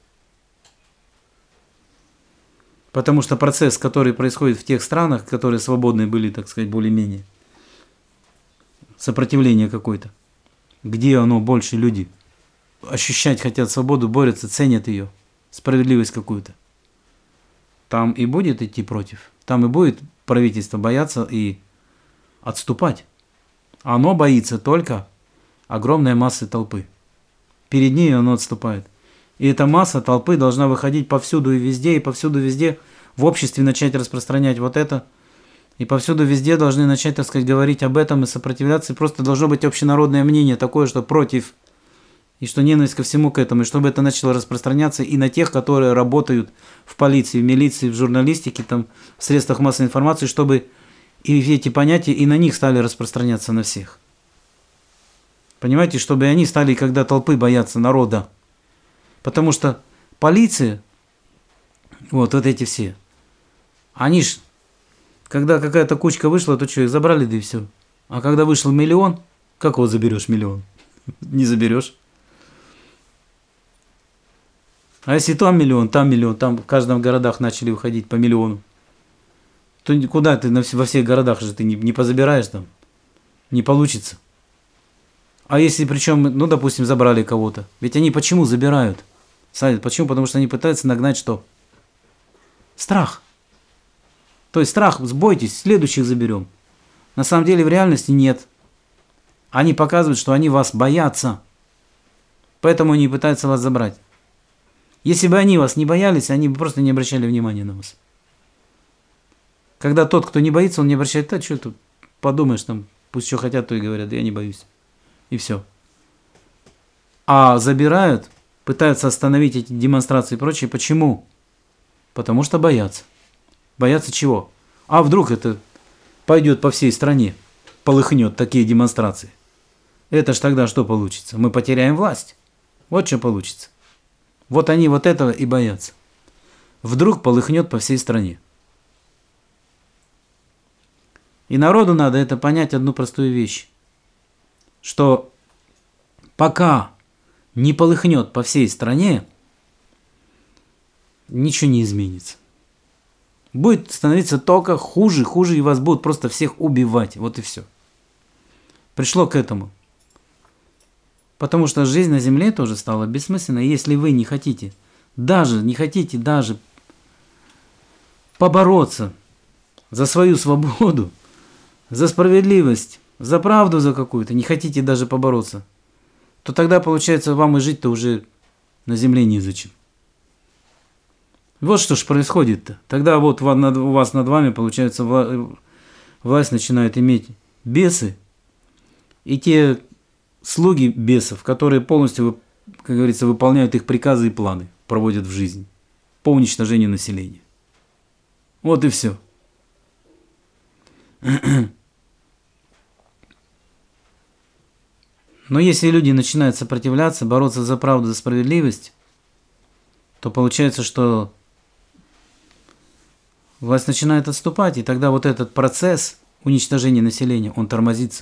Потому что процесс, который происходит в тех странах, которые свободные были, так сказать, более-менее, сопротивление какое-то, где оно больше люди ощущать хотят свободу, борются, ценят ее, справедливость какую-то, там и будет идти против, там и будет правительство бояться и отступать. Оно боится только огромной массы толпы. Перед ней оно отступает. И эта масса толпы должна выходить повсюду и везде, и повсюду везде в обществе начать распространять вот это. И повсюду везде должны начать, так сказать, говорить об этом и сопротивляться. И просто должно быть общенародное мнение такое, что против, и что ненависть ко всему к этому. И чтобы это начало распространяться и на тех, которые работают в полиции, в милиции, в журналистике, там, в средствах массовой информации, чтобы и эти понятия и на них стали распространяться на всех. Понимаете, чтобы они стали, когда толпы боятся народа. Потому что полиция, вот, вот эти все, они ж, когда какая-то кучка вышла, то что, их забрали, да и все. А когда вышел миллион, как его заберешь миллион? Не заберешь. А если там миллион, там миллион, там в каждом городах начали выходить по миллиону, то куда ты, во всех городах же ты не, не позабираешь там, не получится. А если причем, ну, допустим, забрали кого-то, ведь они почему забирают? Садят, почему? Потому что они пытаются нагнать что? Страх. То есть страх, сбойтесь, следующих заберем. На самом деле в реальности нет. Они показывают, что они вас боятся. Поэтому они пытаются вас забрать. Если бы они вас не боялись, они бы просто не обращали внимания на вас. Когда тот, кто не боится, он не обращает, а что тут подумаешь, там, пусть что хотят, то и говорят, я не боюсь. И все. А забирают, пытаются остановить эти демонстрации и прочее. Почему? Потому что боятся. Боятся чего? А вдруг это пойдет по всей стране, полыхнет такие демонстрации? Это ж тогда что получится? Мы потеряем власть. Вот что получится. Вот они вот этого и боятся. Вдруг полыхнет по всей стране. И народу надо это понять одну простую вещь. Что пока не полыхнет по всей стране, ничего не изменится. Будет становиться только хуже, хуже, и вас будут просто всех убивать. Вот и все. Пришло к этому. Потому что жизнь на земле тоже стала бессмысленной, если вы не хотите, даже не хотите даже побороться за свою свободу, за справедливость, за правду за какую-то, не хотите даже побороться, то тогда, получается, вам и жить-то уже на земле незачем. Вот что ж происходит-то. Тогда вот у вас над вами, получается, власть начинает иметь бесы, и те слуги бесов, которые полностью, как говорится, выполняют их приказы и планы, проводят в жизнь по уничтожению населения. Вот и все. Но если люди начинают сопротивляться, бороться за правду, за справедливость, то получается, что власть начинает отступать, и тогда вот этот процесс уничтожения населения, он тормозится.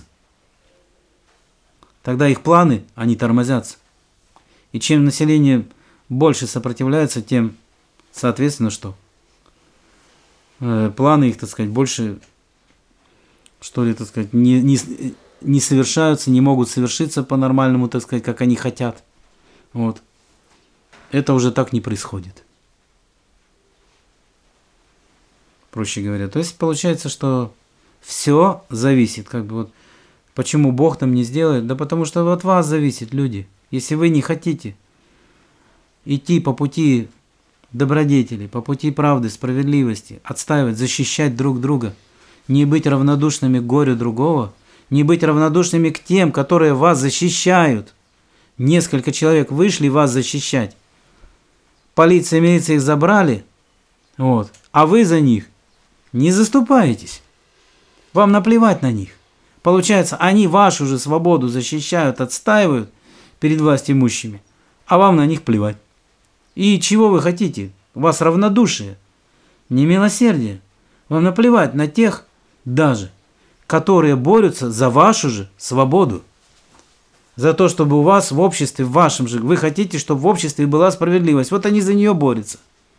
Тогда их планы, они тормозятся. И чем население больше сопротивляется, тем, соответственно, что? Э, планы их, так сказать, больше, что ли, так сказать, не, не, не совершаются, не могут совершиться по-нормальному, так сказать, как они хотят. Вот. Это уже так не происходит. Проще говоря. То есть получается, что все зависит, как бы вот. Почему Бог там не сделает? Да потому что от вас зависит, люди. Если вы не хотите идти по пути добродетели, по пути правды, справедливости, отстаивать, защищать друг друга, не быть равнодушными к горю другого, не быть равнодушными к тем, которые вас защищают. Несколько человек вышли вас защищать. Полиция, милиция их забрали, вот, а вы за них не заступаетесь. Вам наплевать на них. Получается, они вашу же свободу защищают, отстаивают перед властимущими, а вам на них плевать. И чего вы хотите? У вас равнодушие, не милосердие. Вам наплевать на тех даже, которые борются за вашу же свободу. За то, чтобы у вас в обществе, в вашем же, вы хотите, чтобы в обществе была справедливость. Вот они за нее борются.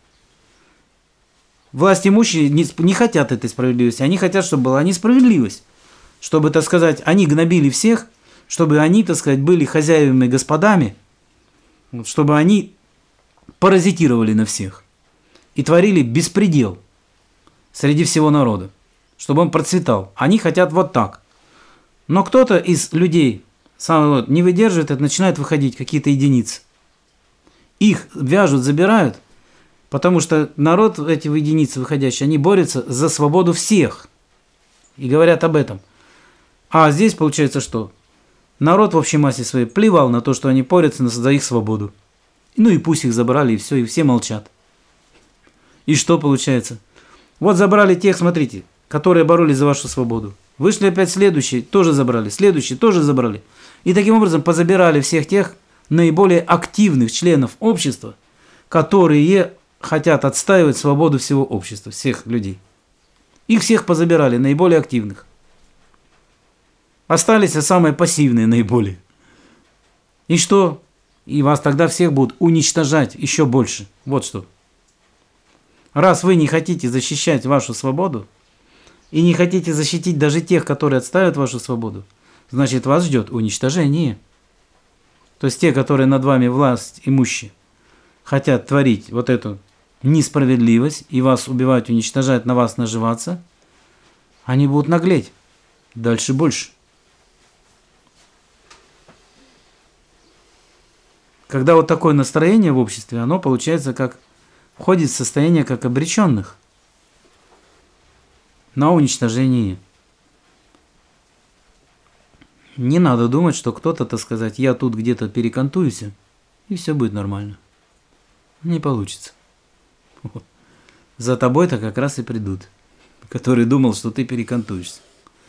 Власть имущие не, не хотят этой справедливости. Они хотят, чтобы была несправедливость. Чтобы, так сказать, они гнобили всех, чтобы они, так сказать, были хозяевами, господами, чтобы они паразитировали на всех и творили беспредел среди всего народа, чтобы он процветал. Они хотят вот так. Но кто-то из людей сам не выдерживает, это начинает выходить какие-то единицы. Их вяжут, забирают, потому что народ, эти единицы выходящие, они борются за свободу всех. И говорят об этом. А здесь получается что? Народ в общей массе своей плевал на то, что они борются за их свободу. Ну и пусть их забрали, и все, и все молчат. И что получается? Вот забрали тех, смотрите, которые боролись за вашу свободу. Вышли опять следующие, тоже забрали, следующие тоже забрали. И таким образом позабирали всех тех наиболее активных членов общества, которые хотят отстаивать свободу всего общества, всех людей. Их всех позабирали, наиболее активных. Остались самые пассивные наиболее. И что? И вас тогда всех будут уничтожать еще больше. Вот что. Раз вы не хотите защищать вашу свободу, и не хотите защитить даже тех, которые отстаивают вашу свободу, значит вас ждет уничтожение. То есть те, которые над вами власть имущие, хотят творить вот эту несправедливость и вас убивать, уничтожать, на вас наживаться, они будут наглеть. Дальше больше. Когда вот такое настроение в обществе, оно получается как входит в состояние как обреченных на уничтожение. Не надо думать, что кто-то, так сказать, я тут где-то перекантуюсь, и все будет нормально. Не получится. Вот. За тобой-то как раз и придут, который думал, что ты перекантуешься.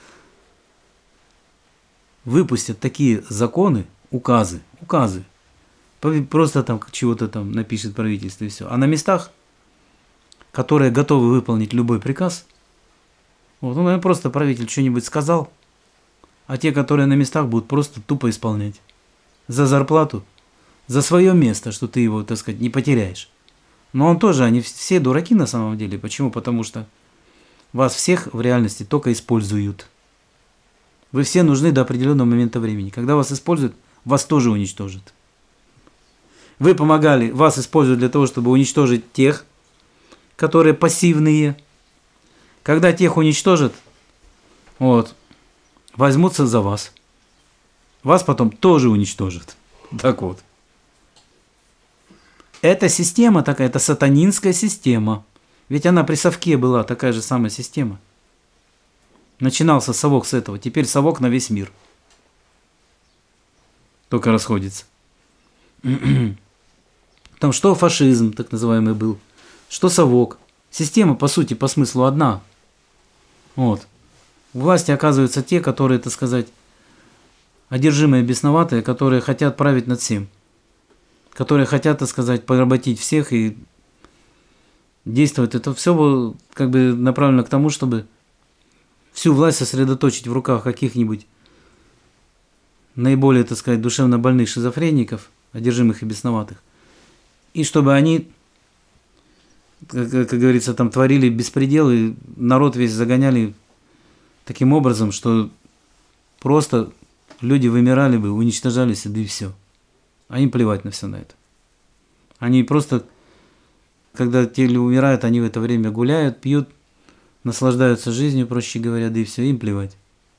Выпустят такие законы, указы, указы, просто там чего-то там напишет правительство и все. А на местах, которые готовы выполнить любой приказ, вот, ну, просто правитель что-нибудь сказал, а те, которые на местах, будут просто тупо исполнять. За зарплату, за свое место, что ты его, так сказать, не потеряешь. Но он тоже, они все дураки на самом деле. Почему? Потому что вас всех в реальности только используют. Вы все нужны до определенного момента времени. Когда вас используют, вас тоже уничтожат. Вы помогали, вас используют для того, чтобы уничтожить тех, которые пассивные. Когда тех уничтожат, вот, возьмутся за вас. Вас потом тоже уничтожат. Так вот. Эта система такая, это сатанинская система. Ведь она при совке была такая же самая система. Начинался совок с этого, теперь совок на весь мир. Только расходится. Там что фашизм, так называемый, был, что совок. Система, по сути, по смыслу одна. Вот. У власти оказываются те, которые, так сказать, одержимые, бесноватые, которые хотят править над всем. Которые хотят, так сказать, поработить всех и действовать. Это все как бы направлено к тому, чтобы всю власть сосредоточить в руках каких-нибудь наиболее, так сказать, душевно больных шизофреников, одержимых и бесноватых. И чтобы они, как, как говорится, там творили беспредел, и народ весь загоняли таким образом, что просто люди вымирали бы, уничтожались, да и все. А им плевать на все на это. Они просто, когда те люди умирают, они в это время гуляют, пьют, наслаждаются жизнью, проще говоря, да и все, им плевать.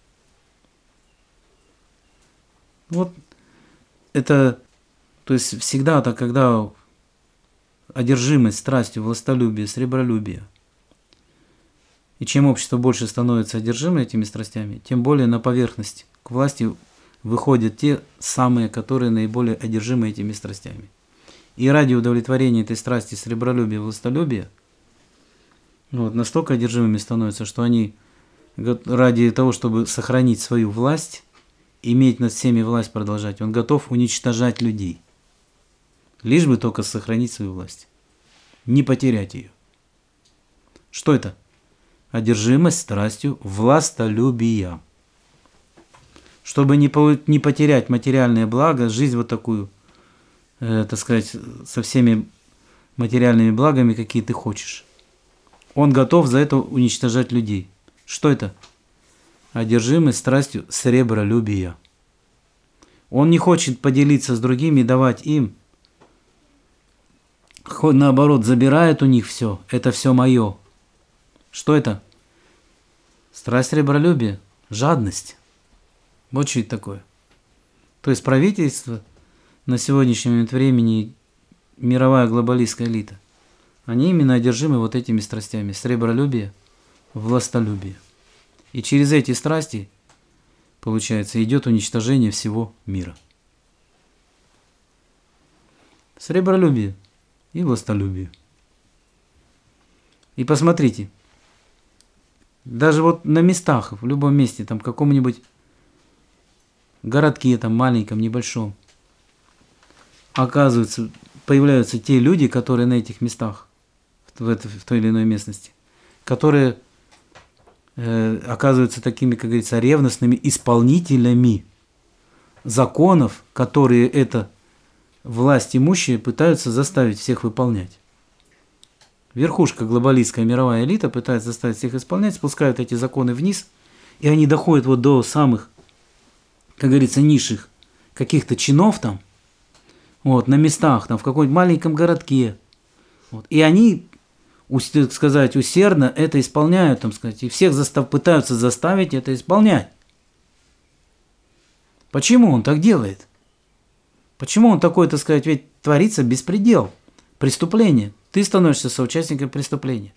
Вот это, то есть всегда так, когда одержимость страстью, властолюбие, сребролюбие, и чем общество больше становится одержимо этими страстями, тем более на поверхность к власти выходят те самые, которые наиболее одержимы этими страстями. И ради удовлетворения этой страсти, сребролюбия, властолюбия, вот, настолько одержимыми становятся, что они ради того, чтобы сохранить свою власть, иметь над всеми власть продолжать, он готов уничтожать людей. Лишь бы только сохранить свою власть. Не потерять ее. Что это? одержимость страстью властолюбия. Чтобы не, не потерять материальное благо, жизнь вот такую, э, так сказать, со всеми материальными благами, какие ты хочешь. Он готов за это уничтожать людей. Что это? Одержимость страстью сребролюбия. Он не хочет поделиться с другими, давать им. Хоть наоборот, забирает у них все. Это все мое. Что это? Страсть сребролюбия. Жадность. Вот что это такое. То есть правительство на сегодняшний момент времени, мировая глобалистская элита, они именно одержимы вот этими страстями. Сребролюбие, властолюбие. И через эти страсти, получается, идет уничтожение всего мира. Сребролюбие и властолюбие. И посмотрите, даже вот на местах, в любом месте, там в каком-нибудь городке, там маленьком, небольшом, оказывается, появляются те люди, которые на этих местах, в, это, в той или иной местности, которые э, оказываются такими, как говорится, ревностными исполнителями законов, которые эта власть имущие пытаются заставить всех выполнять. Верхушка, глобалистская мировая элита пытается заставить всех исполнять, спускают эти законы вниз, и они доходят вот до самых, как говорится, низших каких-то чинов там, вот, на местах, там, в каком-нибудь маленьком городке. Вот, и они, так сказать, усердно это исполняют, там, сказать, и всех застав, пытаются заставить это исполнять. Почему он так делает? Почему он такой, так сказать, ведь творится беспредел, преступление. Ты становишься соучастником преступления.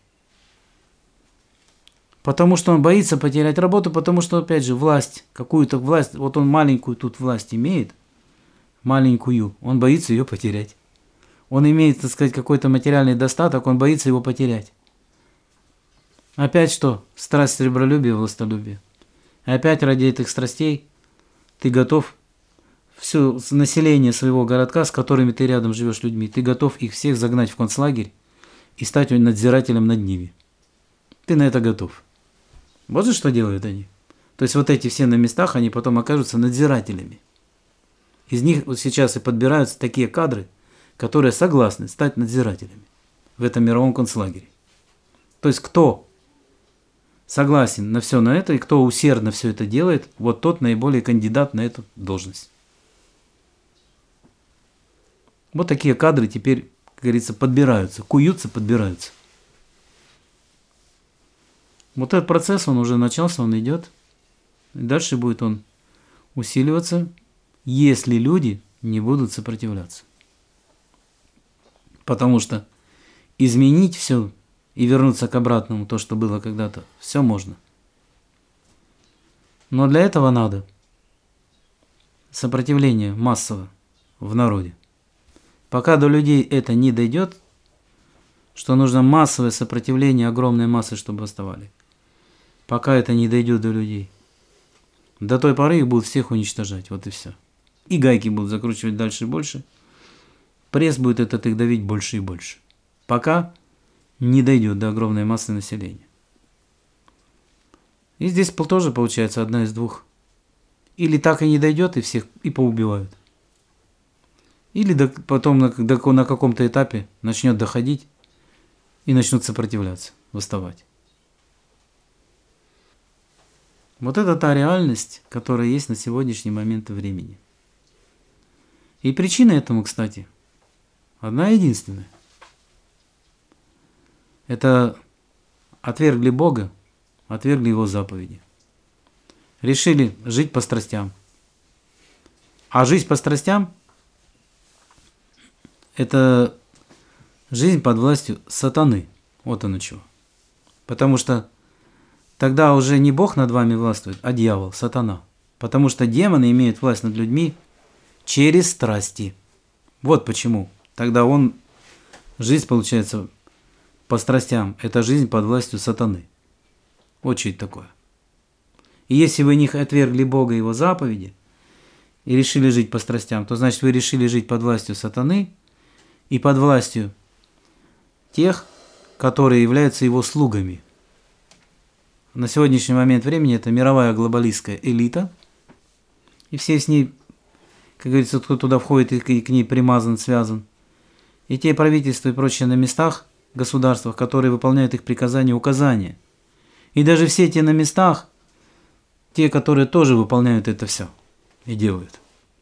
Потому что он боится потерять работу, потому что, опять же, власть, какую-то власть, вот он маленькую тут власть имеет, маленькую, он боится ее потерять. Он имеет, так сказать, какой-то материальный достаток, он боится его потерять. Опять что? Страсть, сребролюбие, властолюбие. И опять ради этих страстей ты готов все население своего городка, с которыми ты рядом живешь людьми, ты готов их всех загнать в концлагерь и стать надзирателем над ними. Ты на это готов. Вот же что делают они. То есть вот эти все на местах, они потом окажутся надзирателями. Из них вот сейчас и подбираются такие кадры, которые согласны стать надзирателями в этом мировом концлагере. То есть кто согласен на все на это и кто усердно все это делает, вот тот наиболее кандидат на эту должность. Вот такие кадры теперь, как говорится, подбираются, куются, подбираются. Вот этот процесс, он уже начался, он идет. И дальше будет он усиливаться, если люди не будут сопротивляться. Потому что изменить все и вернуться к обратному, то, что было когда-то, все можно. Но для этого надо сопротивление массовое в народе. Пока до людей это не дойдет, что нужно массовое сопротивление огромной массы, чтобы восставали. Пока это не дойдет до людей, до той поры их будут всех уничтожать, вот и все. И гайки будут закручивать дальше и больше. Пресс будет этот их давить больше и больше. Пока не дойдет до огромной массы населения. И здесь тоже получается одна из двух. Или так и не дойдет, и всех и поубивают. Или до, потом на, до, на каком-то этапе начнет доходить и начнут сопротивляться, восставать. Вот это та реальность, которая есть на сегодняшний момент времени. И причина этому, кстати, одна единственная. Это отвергли Бога, отвергли Его заповеди. Решили жить по страстям. А жизнь по страстям – это жизнь под властью сатаны. Вот оно чего. Потому что тогда уже не Бог над вами властвует, а дьявол, сатана. Потому что демоны имеют власть над людьми через страсти. Вот почему. Тогда он, жизнь получается по страстям, это жизнь под властью сатаны. Вот что это такое. И если вы не отвергли Бога и Его заповеди, и решили жить по страстям, то значит вы решили жить под властью сатаны и под властью тех, которые являются его слугами. на сегодняшний момент времени это мировая глобалистская элита. И все с ней, как говорится, кто туда входит и к ней примазан, связан. И те правительства и прочие на местах, государствах, которые выполняют их приказания и указания. И даже все те на местах, те, которые тоже выполняют это все и делают.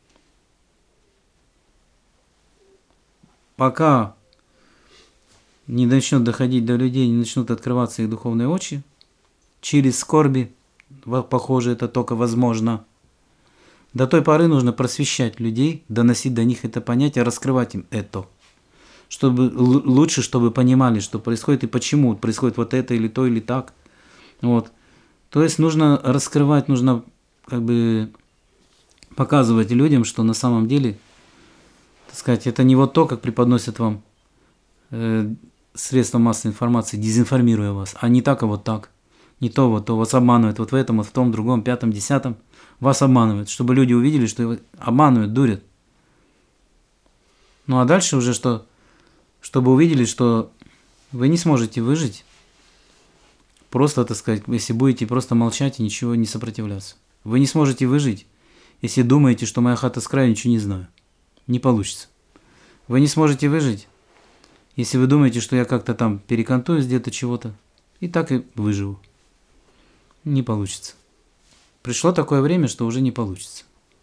Пока не начнет доходить до людей, не начнут открываться их духовные очи, через скорби, похоже, это только возможно. До той поры нужно просвещать людей, доносить до них это понятие, раскрывать им это. Чтобы, лучше, чтобы понимали, что происходит и почему происходит вот это или то, или так. Вот. То есть нужно раскрывать, нужно как бы показывать людям, что на самом деле, так сказать, это не вот то, как преподносят вам э, средства массовой информации, дезинформируя вас, а не так, а вот так. Не то, вот то, вас обманывают вот в этом, вот в том, другом, пятом, десятом. Вас обманывают, чтобы люди увидели, что его обманывают, дурят. Ну а дальше уже что? Чтобы увидели, что вы не сможете выжить, просто, так сказать, если будете просто молчать и ничего не сопротивляться. Вы не сможете выжить, если думаете, что моя хата с краю, ничего не знаю. Не получится. Вы не сможете выжить, если вы думаете, что я как-то там перекантуюсь где-то чего-то, и так и выживу. Не получится. Пришло такое время, что уже не получится.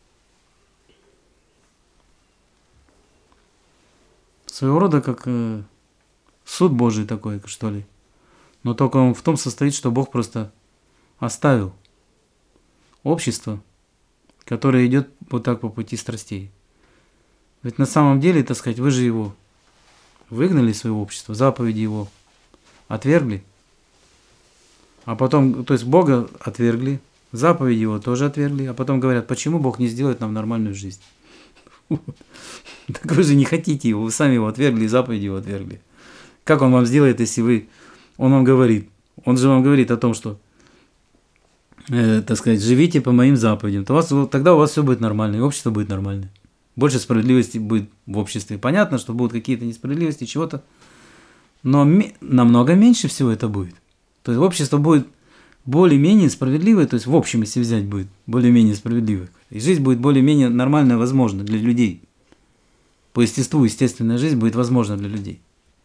Своего рода как э, суд Божий такой, что ли. Но только он в том состоит, что Бог просто оставил общество, которое идет вот так по пути страстей. Ведь на самом деле, так сказать, вы же его выгнали из своего общества, заповеди его отвергли. А потом, то есть Бога отвергли, заповеди его тоже отвергли, а потом говорят, почему Бог не сделает нам нормальную жизнь? Так вы же не хотите его, вы сами его отвергли, заповеди его отвергли. Как он вам сделает, если вы... Он вам говорит, он же вам говорит о том, что, э, так сказать, живите по моим заповедям, то у вас, тогда у вас все будет нормально, и общество будет нормально. Больше справедливости будет в обществе. Понятно, что будут какие-то несправедливости, чего-то, но ми- намного меньше всего это будет. То есть общество будет более-менее справедливое, то есть в общем, если взять, будет более-менее справедливое. И жизнь будет более-менее нормальная, возможна для людей. По естеству, естественная жизнь будет возможна для людей.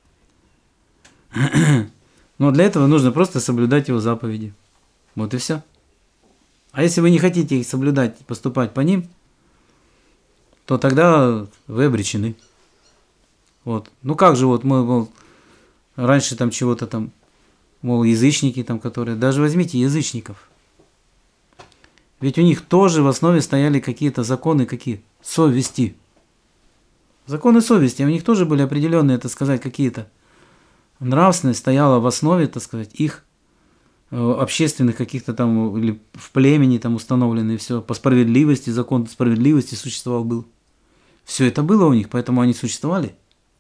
Но для этого нужно просто соблюдать его заповеди. Вот и все. А если вы не хотите их соблюдать, поступать по ним, то тогда вы обречены. Вот. Ну как же вот мы, мол, раньше там чего-то там, мол, язычники там, которые... Даже возьмите язычников. Ведь у них тоже в основе стояли какие-то законы, какие? Совести. Законы совести, а у них тоже были определенные, так сказать, какие-то. Нравственность стояла в основе, так сказать, их общественных каких-то там, или в племени там установленные, все, по справедливости, закон справедливости существовал был. Все это было у них, поэтому они существовали.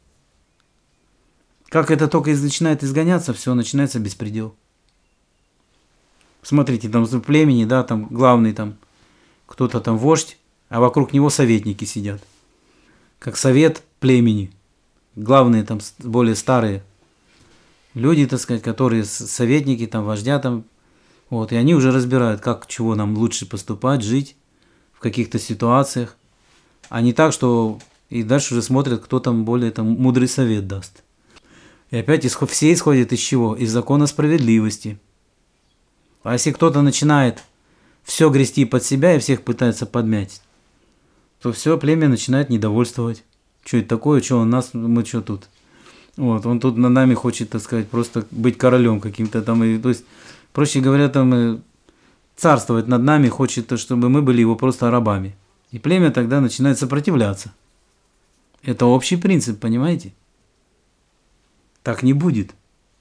Как это только начинает изгоняться, все, начинается беспредел. Смотрите, там в племени, да, там главный там, кто-то там вождь, а вокруг него советники сидят. Как совет племени. Главные там более старые люди, так сказать, которые советники, там, вождя там, вот, и они уже разбирают, как, чего нам лучше поступать, жить в каких-то ситуациях, а не так, что и дальше уже смотрят, кто там более там мудрый совет даст. И опять исход, все исходят из чего? Из закона справедливости. А если кто-то начинает все грести под себя и всех пытается подмять, то все племя начинает недовольствовать. Что это такое, что у нас, мы что тут? Вот, он тут над нами хочет, так сказать, просто быть королем каким-то там. И, то есть, проще говоря, там царствовать над нами, хочет, чтобы мы были его просто рабами. И племя тогда начинает сопротивляться. Это общий принцип, понимаете? Так не будет.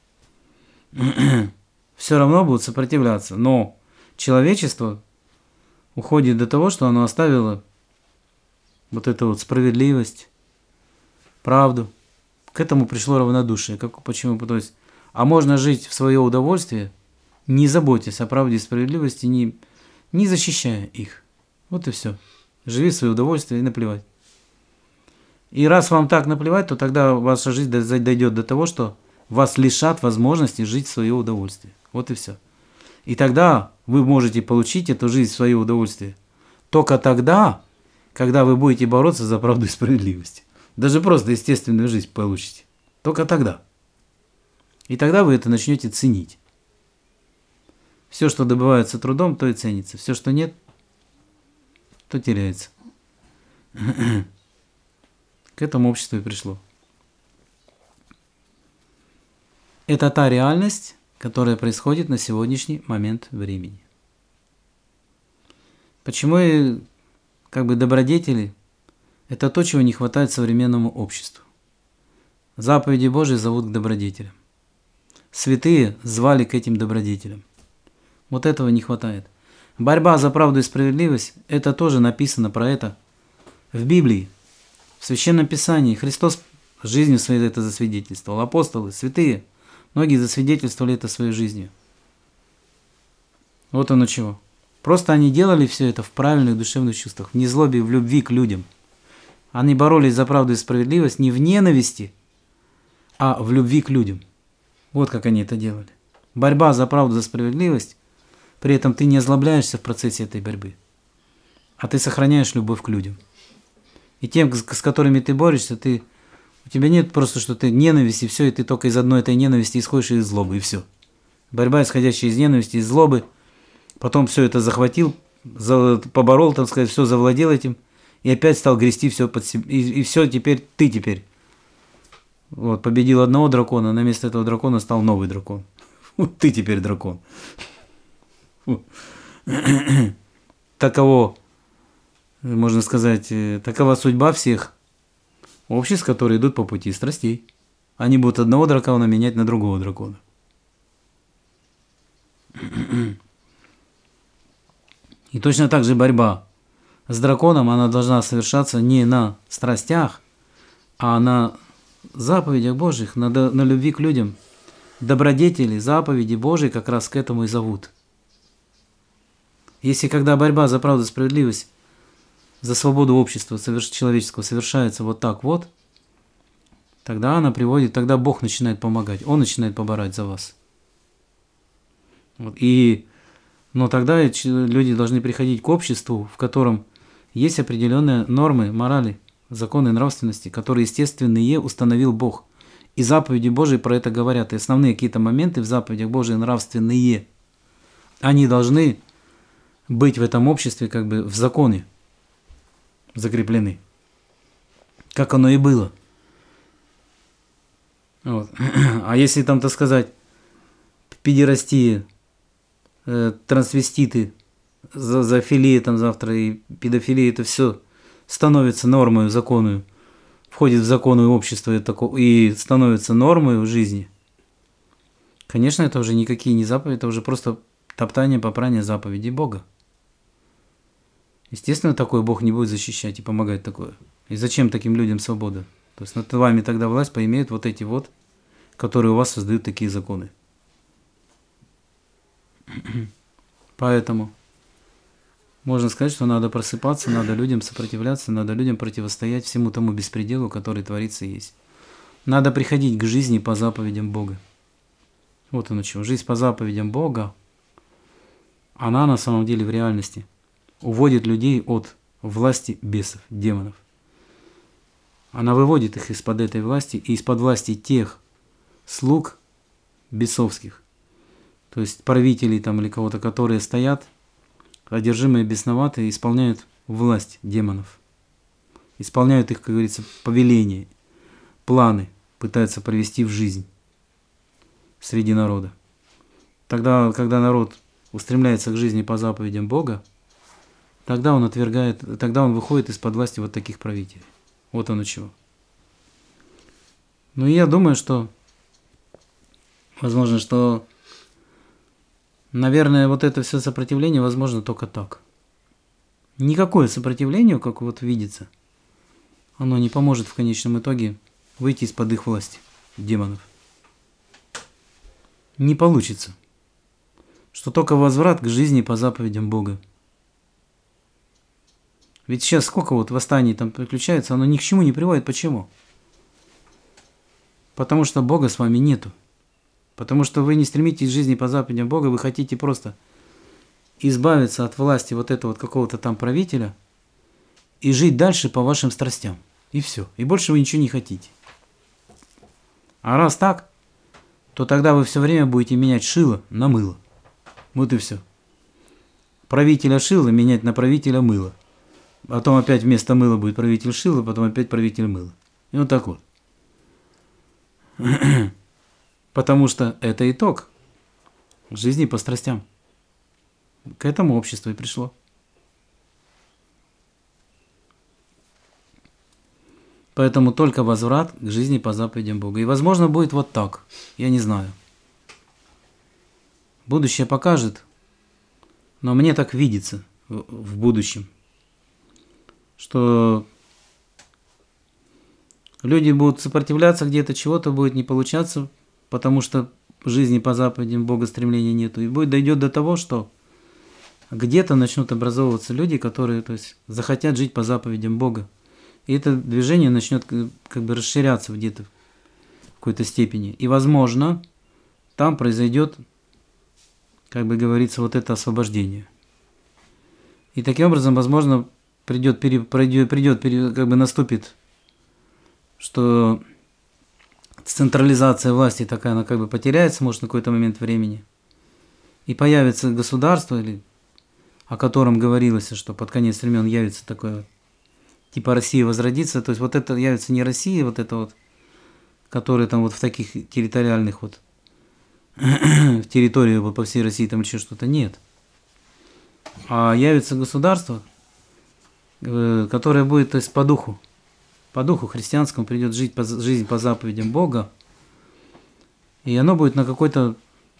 Все равно будут сопротивляться. Но человечество уходит до того, что оно оставило вот эту вот справедливость, правду. К этому пришло равнодушие. Как, почему? То есть, а можно жить в свое удовольствие, не заботясь о правде и справедливости, не, не защищая их. Вот и все. Живи в свое удовольствие и наплевать. И раз вам так наплевать, то тогда ваша жизнь дойдет до того, что вас лишат возможности жить в свое удовольствие. Вот и все. И тогда вы можете получить эту жизнь в свое удовольствие. Только тогда, когда вы будете бороться за правду и справедливость. Даже просто естественную жизнь получите. Только тогда. И тогда вы это начнете ценить. Все, что добывается трудом, то и ценится. Все, что нет, то теряется. К этому общество и пришло. Это та реальность, которая происходит на сегодняшний момент времени. Почему и, как бы добродетели – это то, чего не хватает современному обществу. Заповеди Божии зовут к добродетелям. Святые звали к этим добродетелям. Вот этого не хватает. Борьба за правду и справедливость – это тоже написано про это в Библии, в Священном Писании. Христос жизнью своей это засвидетельствовал. Апостолы, святые, многие засвидетельствовали это своей жизнью. Вот оно чего. Просто они делали все это в правильных душевных чувствах, в незлобе, в любви к людям. Они боролись за правду и справедливость не в ненависти, а в любви к людям. Вот как они это делали. Борьба за правду, за справедливость, при этом ты не озлобляешься в процессе этой борьбы, а ты сохраняешь любовь к людям. И тем, с которыми ты борешься, ты, у тебя нет просто, что ты ненависть, и все, и ты только из одной этой ненависти исходишь из злобы, и все. Борьба, исходящая из ненависти, из злобы, потом все это захватил, за, поборол, так сказать, все завладел этим, и опять стал грести все под себя, и, и все, теперь ты теперь. Вот, победил одного дракона, на место этого дракона стал новый дракон. Вот ты теперь дракон. Таково, можно сказать, такова судьба всех обществ, которые идут по пути страстей. Они будут одного дракона менять на другого дракона. И точно так же борьба с драконом, она должна совершаться не на страстях, а на заповедях Божьих, на, на любви к людям. Добродетели, заповеди Божьи как раз к этому и зовут. Если когда борьба за правду и справедливость, за свободу общества соверш... человеческого совершается вот так вот, тогда она приводит, тогда Бог начинает помогать, Он начинает поборать за вас. Вот. И, но тогда люди должны приходить к обществу, в котором есть определенные нормы, морали, законы нравственности, которые естественные установил Бог. И заповеди Божии про это говорят. И основные какие-то моменты в заповедях Божьих нравственные, они должны быть в этом обществе как бы в законе закреплены. Как оно и было. Вот. А если там, так сказать, педерастия, э, трансвеститы, за, зоофилия там завтра и педофилия, это все становится нормой, законную, входит в законное общество и становится нормой в жизни, конечно, это уже никакие не заповеди, это уже просто топтание, попрание заповедей Бога. Естественно, такой Бог не будет защищать и помогать такое. И зачем таким людям свобода? То есть над вами тогда власть поимеют вот эти вот, которые у вас создают такие законы. Поэтому можно сказать, что надо просыпаться, надо людям сопротивляться, надо людям противостоять всему тому беспределу, который творится и есть. Надо приходить к жизни по заповедям Бога. Вот оно чего. Жизнь по заповедям Бога, она на самом деле в реальности уводит людей от власти бесов, демонов. Она выводит их из-под этой власти и из-под власти тех слуг бесовских, то есть правителей там или кого-то, которые стоят, одержимые, бесноватые, исполняют власть демонов, исполняют их, как говорится, повеления, планы, пытаются провести в жизнь среди народа. Тогда, когда народ устремляется к жизни по заповедям Бога, тогда он отвергает, тогда он выходит из-под власти вот таких правителей. Вот оно чего. Ну и я думаю, что, возможно, что, наверное, вот это все сопротивление возможно только так. Никакое сопротивление, как вот видится, оно не поможет в конечном итоге выйти из-под их власти, демонов. Не получится. Что только возврат к жизни по заповедям Бога. Ведь сейчас сколько вот восстаний там приключается, оно ни к чему не приводит. Почему? Потому что Бога с вами нету. Потому что вы не стремитесь к жизни по заповедям Бога, вы хотите просто избавиться от власти вот этого вот какого-то там правителя и жить дальше по вашим страстям. И все. И больше вы ничего не хотите. А раз так, то тогда вы все время будете менять шило на мыло. Вот и все. Правителя шила менять на правителя мыла. Потом опять вместо мыла будет правитель шила, потом опять правитель мыла. И вот так вот. Потому что это итог жизни по страстям. К этому общество и пришло. Поэтому только возврат к жизни по заповедям Бога. И возможно будет вот так. Я не знаю. Будущее покажет. Но мне так видится в, в будущем. Что люди будут сопротивляться где-то, чего-то будет не получаться, потому что жизни по заповедям Бога стремления нету. И будет дойдет до того, что где-то начнут образовываться люди, которые, то есть, захотят жить по заповедям Бога. И это движение начнет как бы расширяться где-то в какой-то степени. И, возможно, там произойдет, как бы говорится, вот это освобождение. И таким образом, возможно, придет, придет, придет как бы наступит, что централизация власти такая, она как бы потеряется, может, на какой-то момент времени. И появится государство, или, о котором говорилось, что под конец времен явится такое, типа Россия возродится. То есть вот это явится не Россия, вот это вот, которая там вот в таких территориальных вот, в территории вот по всей России там еще что-то нет. А явится государство, которое будет, то есть по духу, по духу христианскому придет жить по, жизнь по заповедям Бога, и оно будет на какой-то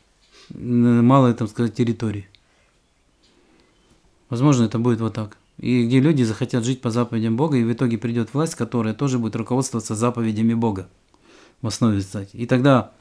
малой, там сказать, территории. Возможно, это будет вот так. И где люди захотят жить по заповедям Бога, и в итоге придет власть, которая тоже будет руководствоваться заповедями Бога в основе, кстати. И тогда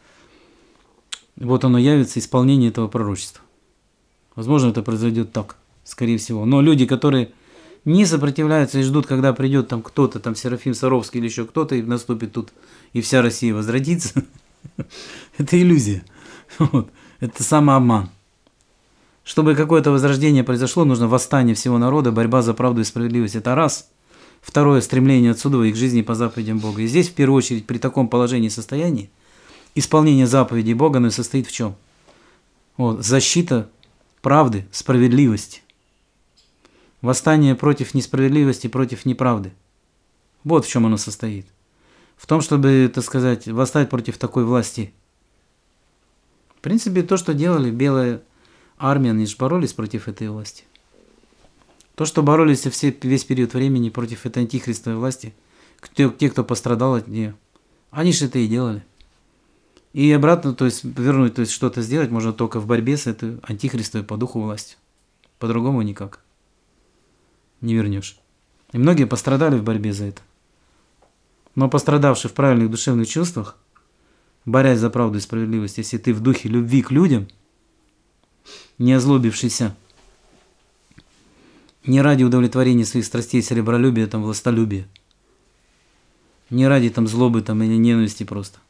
вот оно явится, исполнение этого пророчества. Возможно, это произойдет так, скорее всего. Но люди, которые не сопротивляются и ждут, когда придет там кто-то, там Серафим Саровский или еще кто-то, и наступит тут, и вся Россия возродится, это иллюзия. Вот. Это самообман. Чтобы какое-то возрождение произошло, нужно восстание всего народа, борьба за правду и справедливость. Это раз. Второе, стремление отсюда и к жизни по заповедям Бога. И здесь, в первую очередь, при таком положении и состоянии, исполнение заповедей Бога, оно состоит в чем? Вот. Защита правды, справедливости. Восстание против несправедливости, против неправды. Вот в чем оно состоит. В том, чтобы, так сказать, восстать против такой власти. В принципе, то, что делали белые армии, они же боролись против этой власти. То, что боролись все, весь период времени против этой антихристовой власти, те, те, кто пострадал от нее, они же это и делали. И обратно, то есть вернуть, то есть что-то сделать можно только в борьбе с этой антихристовой по духу властью. По-другому никак не вернешь. И многие пострадали в борьбе за это. Но пострадавший в правильных душевных чувствах, борясь за правду и справедливость, если ты в духе любви к людям, не озлобившийся, не ради удовлетворения своих страстей, серебролюбия, там, властолюбия, не ради там злобы там, или ненависти просто.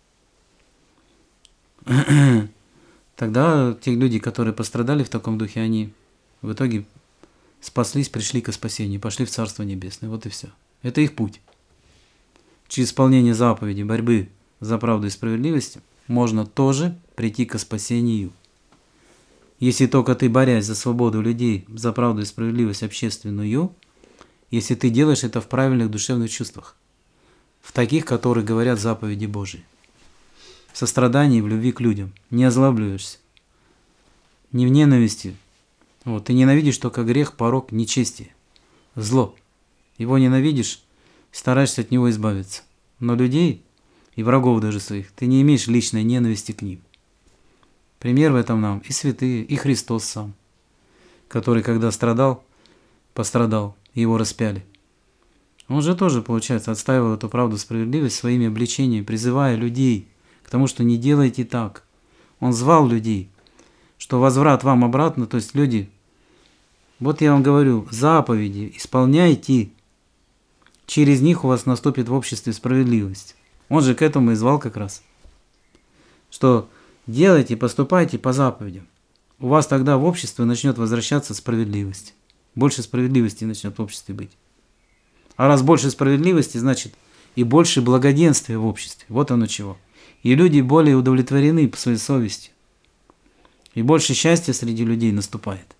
Тогда те люди, которые пострадали в таком духе, они в итоге спаслись, пришли к спасению, пошли в Царство Небесное. Вот и все. Это их путь. Через исполнение заповедей, борьбы за правду и справедливость можно тоже прийти к спасению. Если только ты, борясь за свободу людей, за правду и справедливость общественную, если ты делаешь это в правильных душевных чувствах, в таких, которые говорят заповеди Божии, в сострадании, в любви к людям, не озлабливаешься, не в ненависти. Вот, ты ненавидишь только грех, порок, нечестие, зло. Его ненавидишь, стараешься от него избавиться. Но людей и врагов даже своих ты не имеешь личной ненависти к ним. Пример в этом нам и святые, и Христос сам, который, когда страдал, пострадал, его распяли. Он же тоже, получается, отстаивал эту правду, справедливость своими обличениями, призывая людей к тому, что не делайте так. Он звал людей, что возврат вам обратно, то есть люди, вот я вам говорю, заповеди исполняйте, через них у вас наступит в обществе справедливость. Он же к этому и звал как раз, что делайте, поступайте по заповедям. У вас тогда в обществе начнет возвращаться справедливость. Больше справедливости начнет в обществе быть. А раз больше справедливости, значит и больше благоденствия в обществе. Вот оно чего. И люди более удовлетворены по своей совести. И больше счастья среди людей наступает.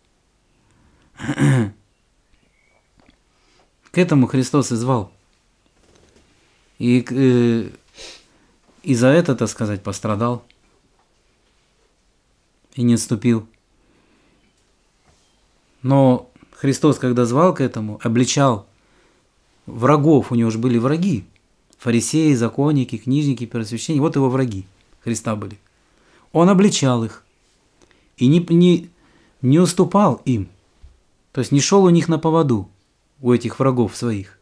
К этому Христос и звал. И, э, и за это, так сказать, пострадал. И не отступил. Но Христос, когда звал к этому, обличал врагов, у него же были враги. Фарисеи, законники, книжники, первосвященники, вот его враги Христа были. Он обличал их и не, не, не уступал им. То есть не шел у них на поводу, у этих врагов своих.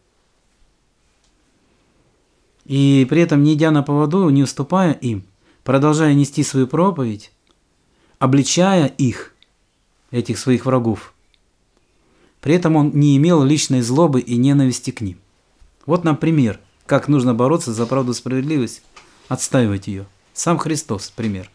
И при этом, не идя на поводу, не уступая им, продолжая нести свою проповедь, обличая их, этих своих врагов, при этом он не имел личной злобы и ненависти к ним. Вот, например, как нужно бороться за правду и справедливость, отстаивать ее. Сам Христос, пример.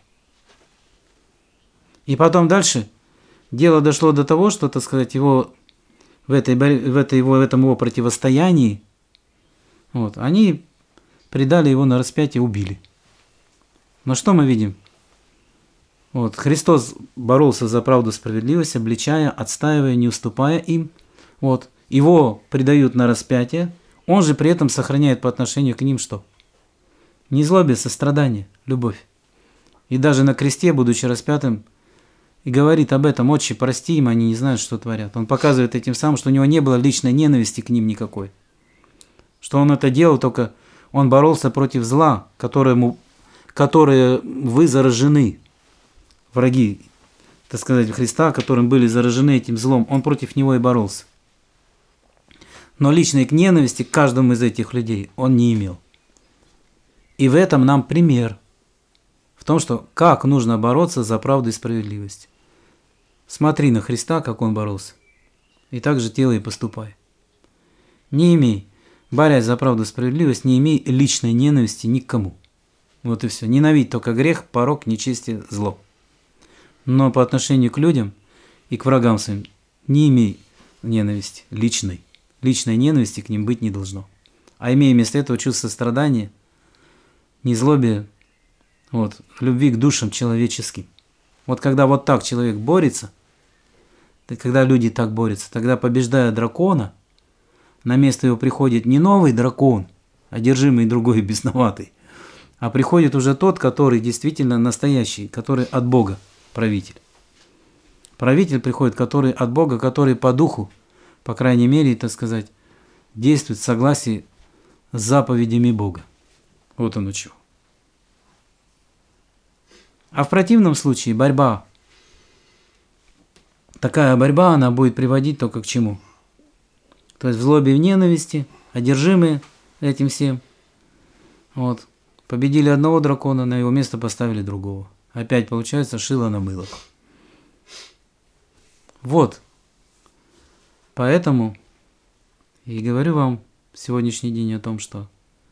И потом дальше дело дошло до того, что, так сказать, его в, этой, в, этой, его, в этом его противостоянии, вот, они предали его на распятие, убили. Но что мы видим? Вот, Христос боролся за правду и справедливость, обличая, отстаивая, не уступая им. Вот, его предают на распятие, он же при этом сохраняет по отношению к ним что? Незлобие, сострадание, любовь. И даже на кресте, будучи распятым, и говорит об этом: «Отче, прости им, они не знают, что творят». Он показывает этим самым, что у него не было личной ненависти к ним никакой. Что он это делал, только он боролся против зла, которому, которое вы заражены. Враги, так сказать, Христа, которым были заражены этим злом, он против него и боролся. Но личной к ненависти к каждому из этих людей он не имел. И в этом нам пример. В том, что как нужно бороться за правду и справедливость. Смотри на Христа, как он боролся. И так же делай и поступай. Не имей, борясь за правду и справедливость, не имей личной ненависти ни к кому. Вот и все. Ненавидь только грех, порок, нечестие, зло. Но по отношению к людям и к врагам своим не имей ненависти личной. Личной ненависти к ним быть не должно. А имея вместо этого чувство сострадания, незлобия, вот, любви к душам человеческим. Вот когда вот так человек борется, когда люди так борются, тогда, побеждая дракона, на место его приходит не новый дракон, одержимый другой бесноватый, а приходит уже тот, который действительно настоящий, который от Бога правитель. Правитель приходит, который от Бога, который по духу, по крайней мере, так сказать, действует в согласии с заповедями Бога. Вот оно чего. А в противном случае борьба, такая борьба, она будет приводить только к чему? То есть в злобе и в ненависти, одержимые этим всем. Вот. Победили одного дракона, на его место поставили другого. Опять получается шило на мыло. Вот. Поэтому и говорю вам в сегодняшний день о том, что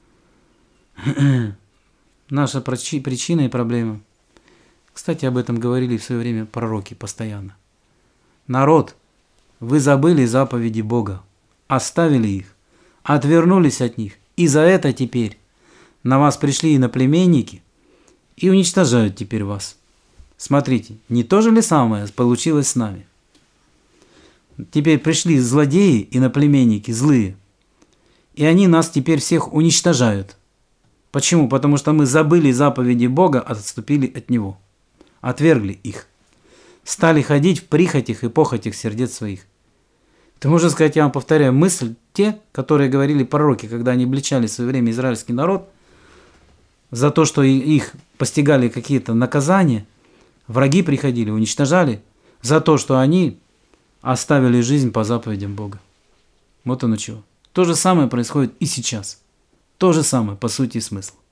наша причина и проблема. Кстати, об этом говорили в свое время пророки постоянно. Народ, вы забыли заповеди Бога, оставили их, отвернулись от них, и за это теперь на вас пришли иноплеменники и уничтожают теперь вас. Смотрите, не то же ли самое получилось с нами? Теперь пришли злодеи, иноплеменники, злые, и они нас теперь всех уничтожают. Почему? Потому что мы забыли заповеди Бога, отступили от Него, отвергли их, стали ходить в прихотях и похотях сердец своих. Это можно сказать, я вам повторяю, мысль те, которые говорили пророки, когда они обличали в свое время израильский народ, за то, что их постигали какие-то наказания, враги приходили, уничтожали, за то, что они оставили жизнь по заповедям Бога. Вот оно чего. То же самое происходит и сейчас. То же самое, по сути, и смысл.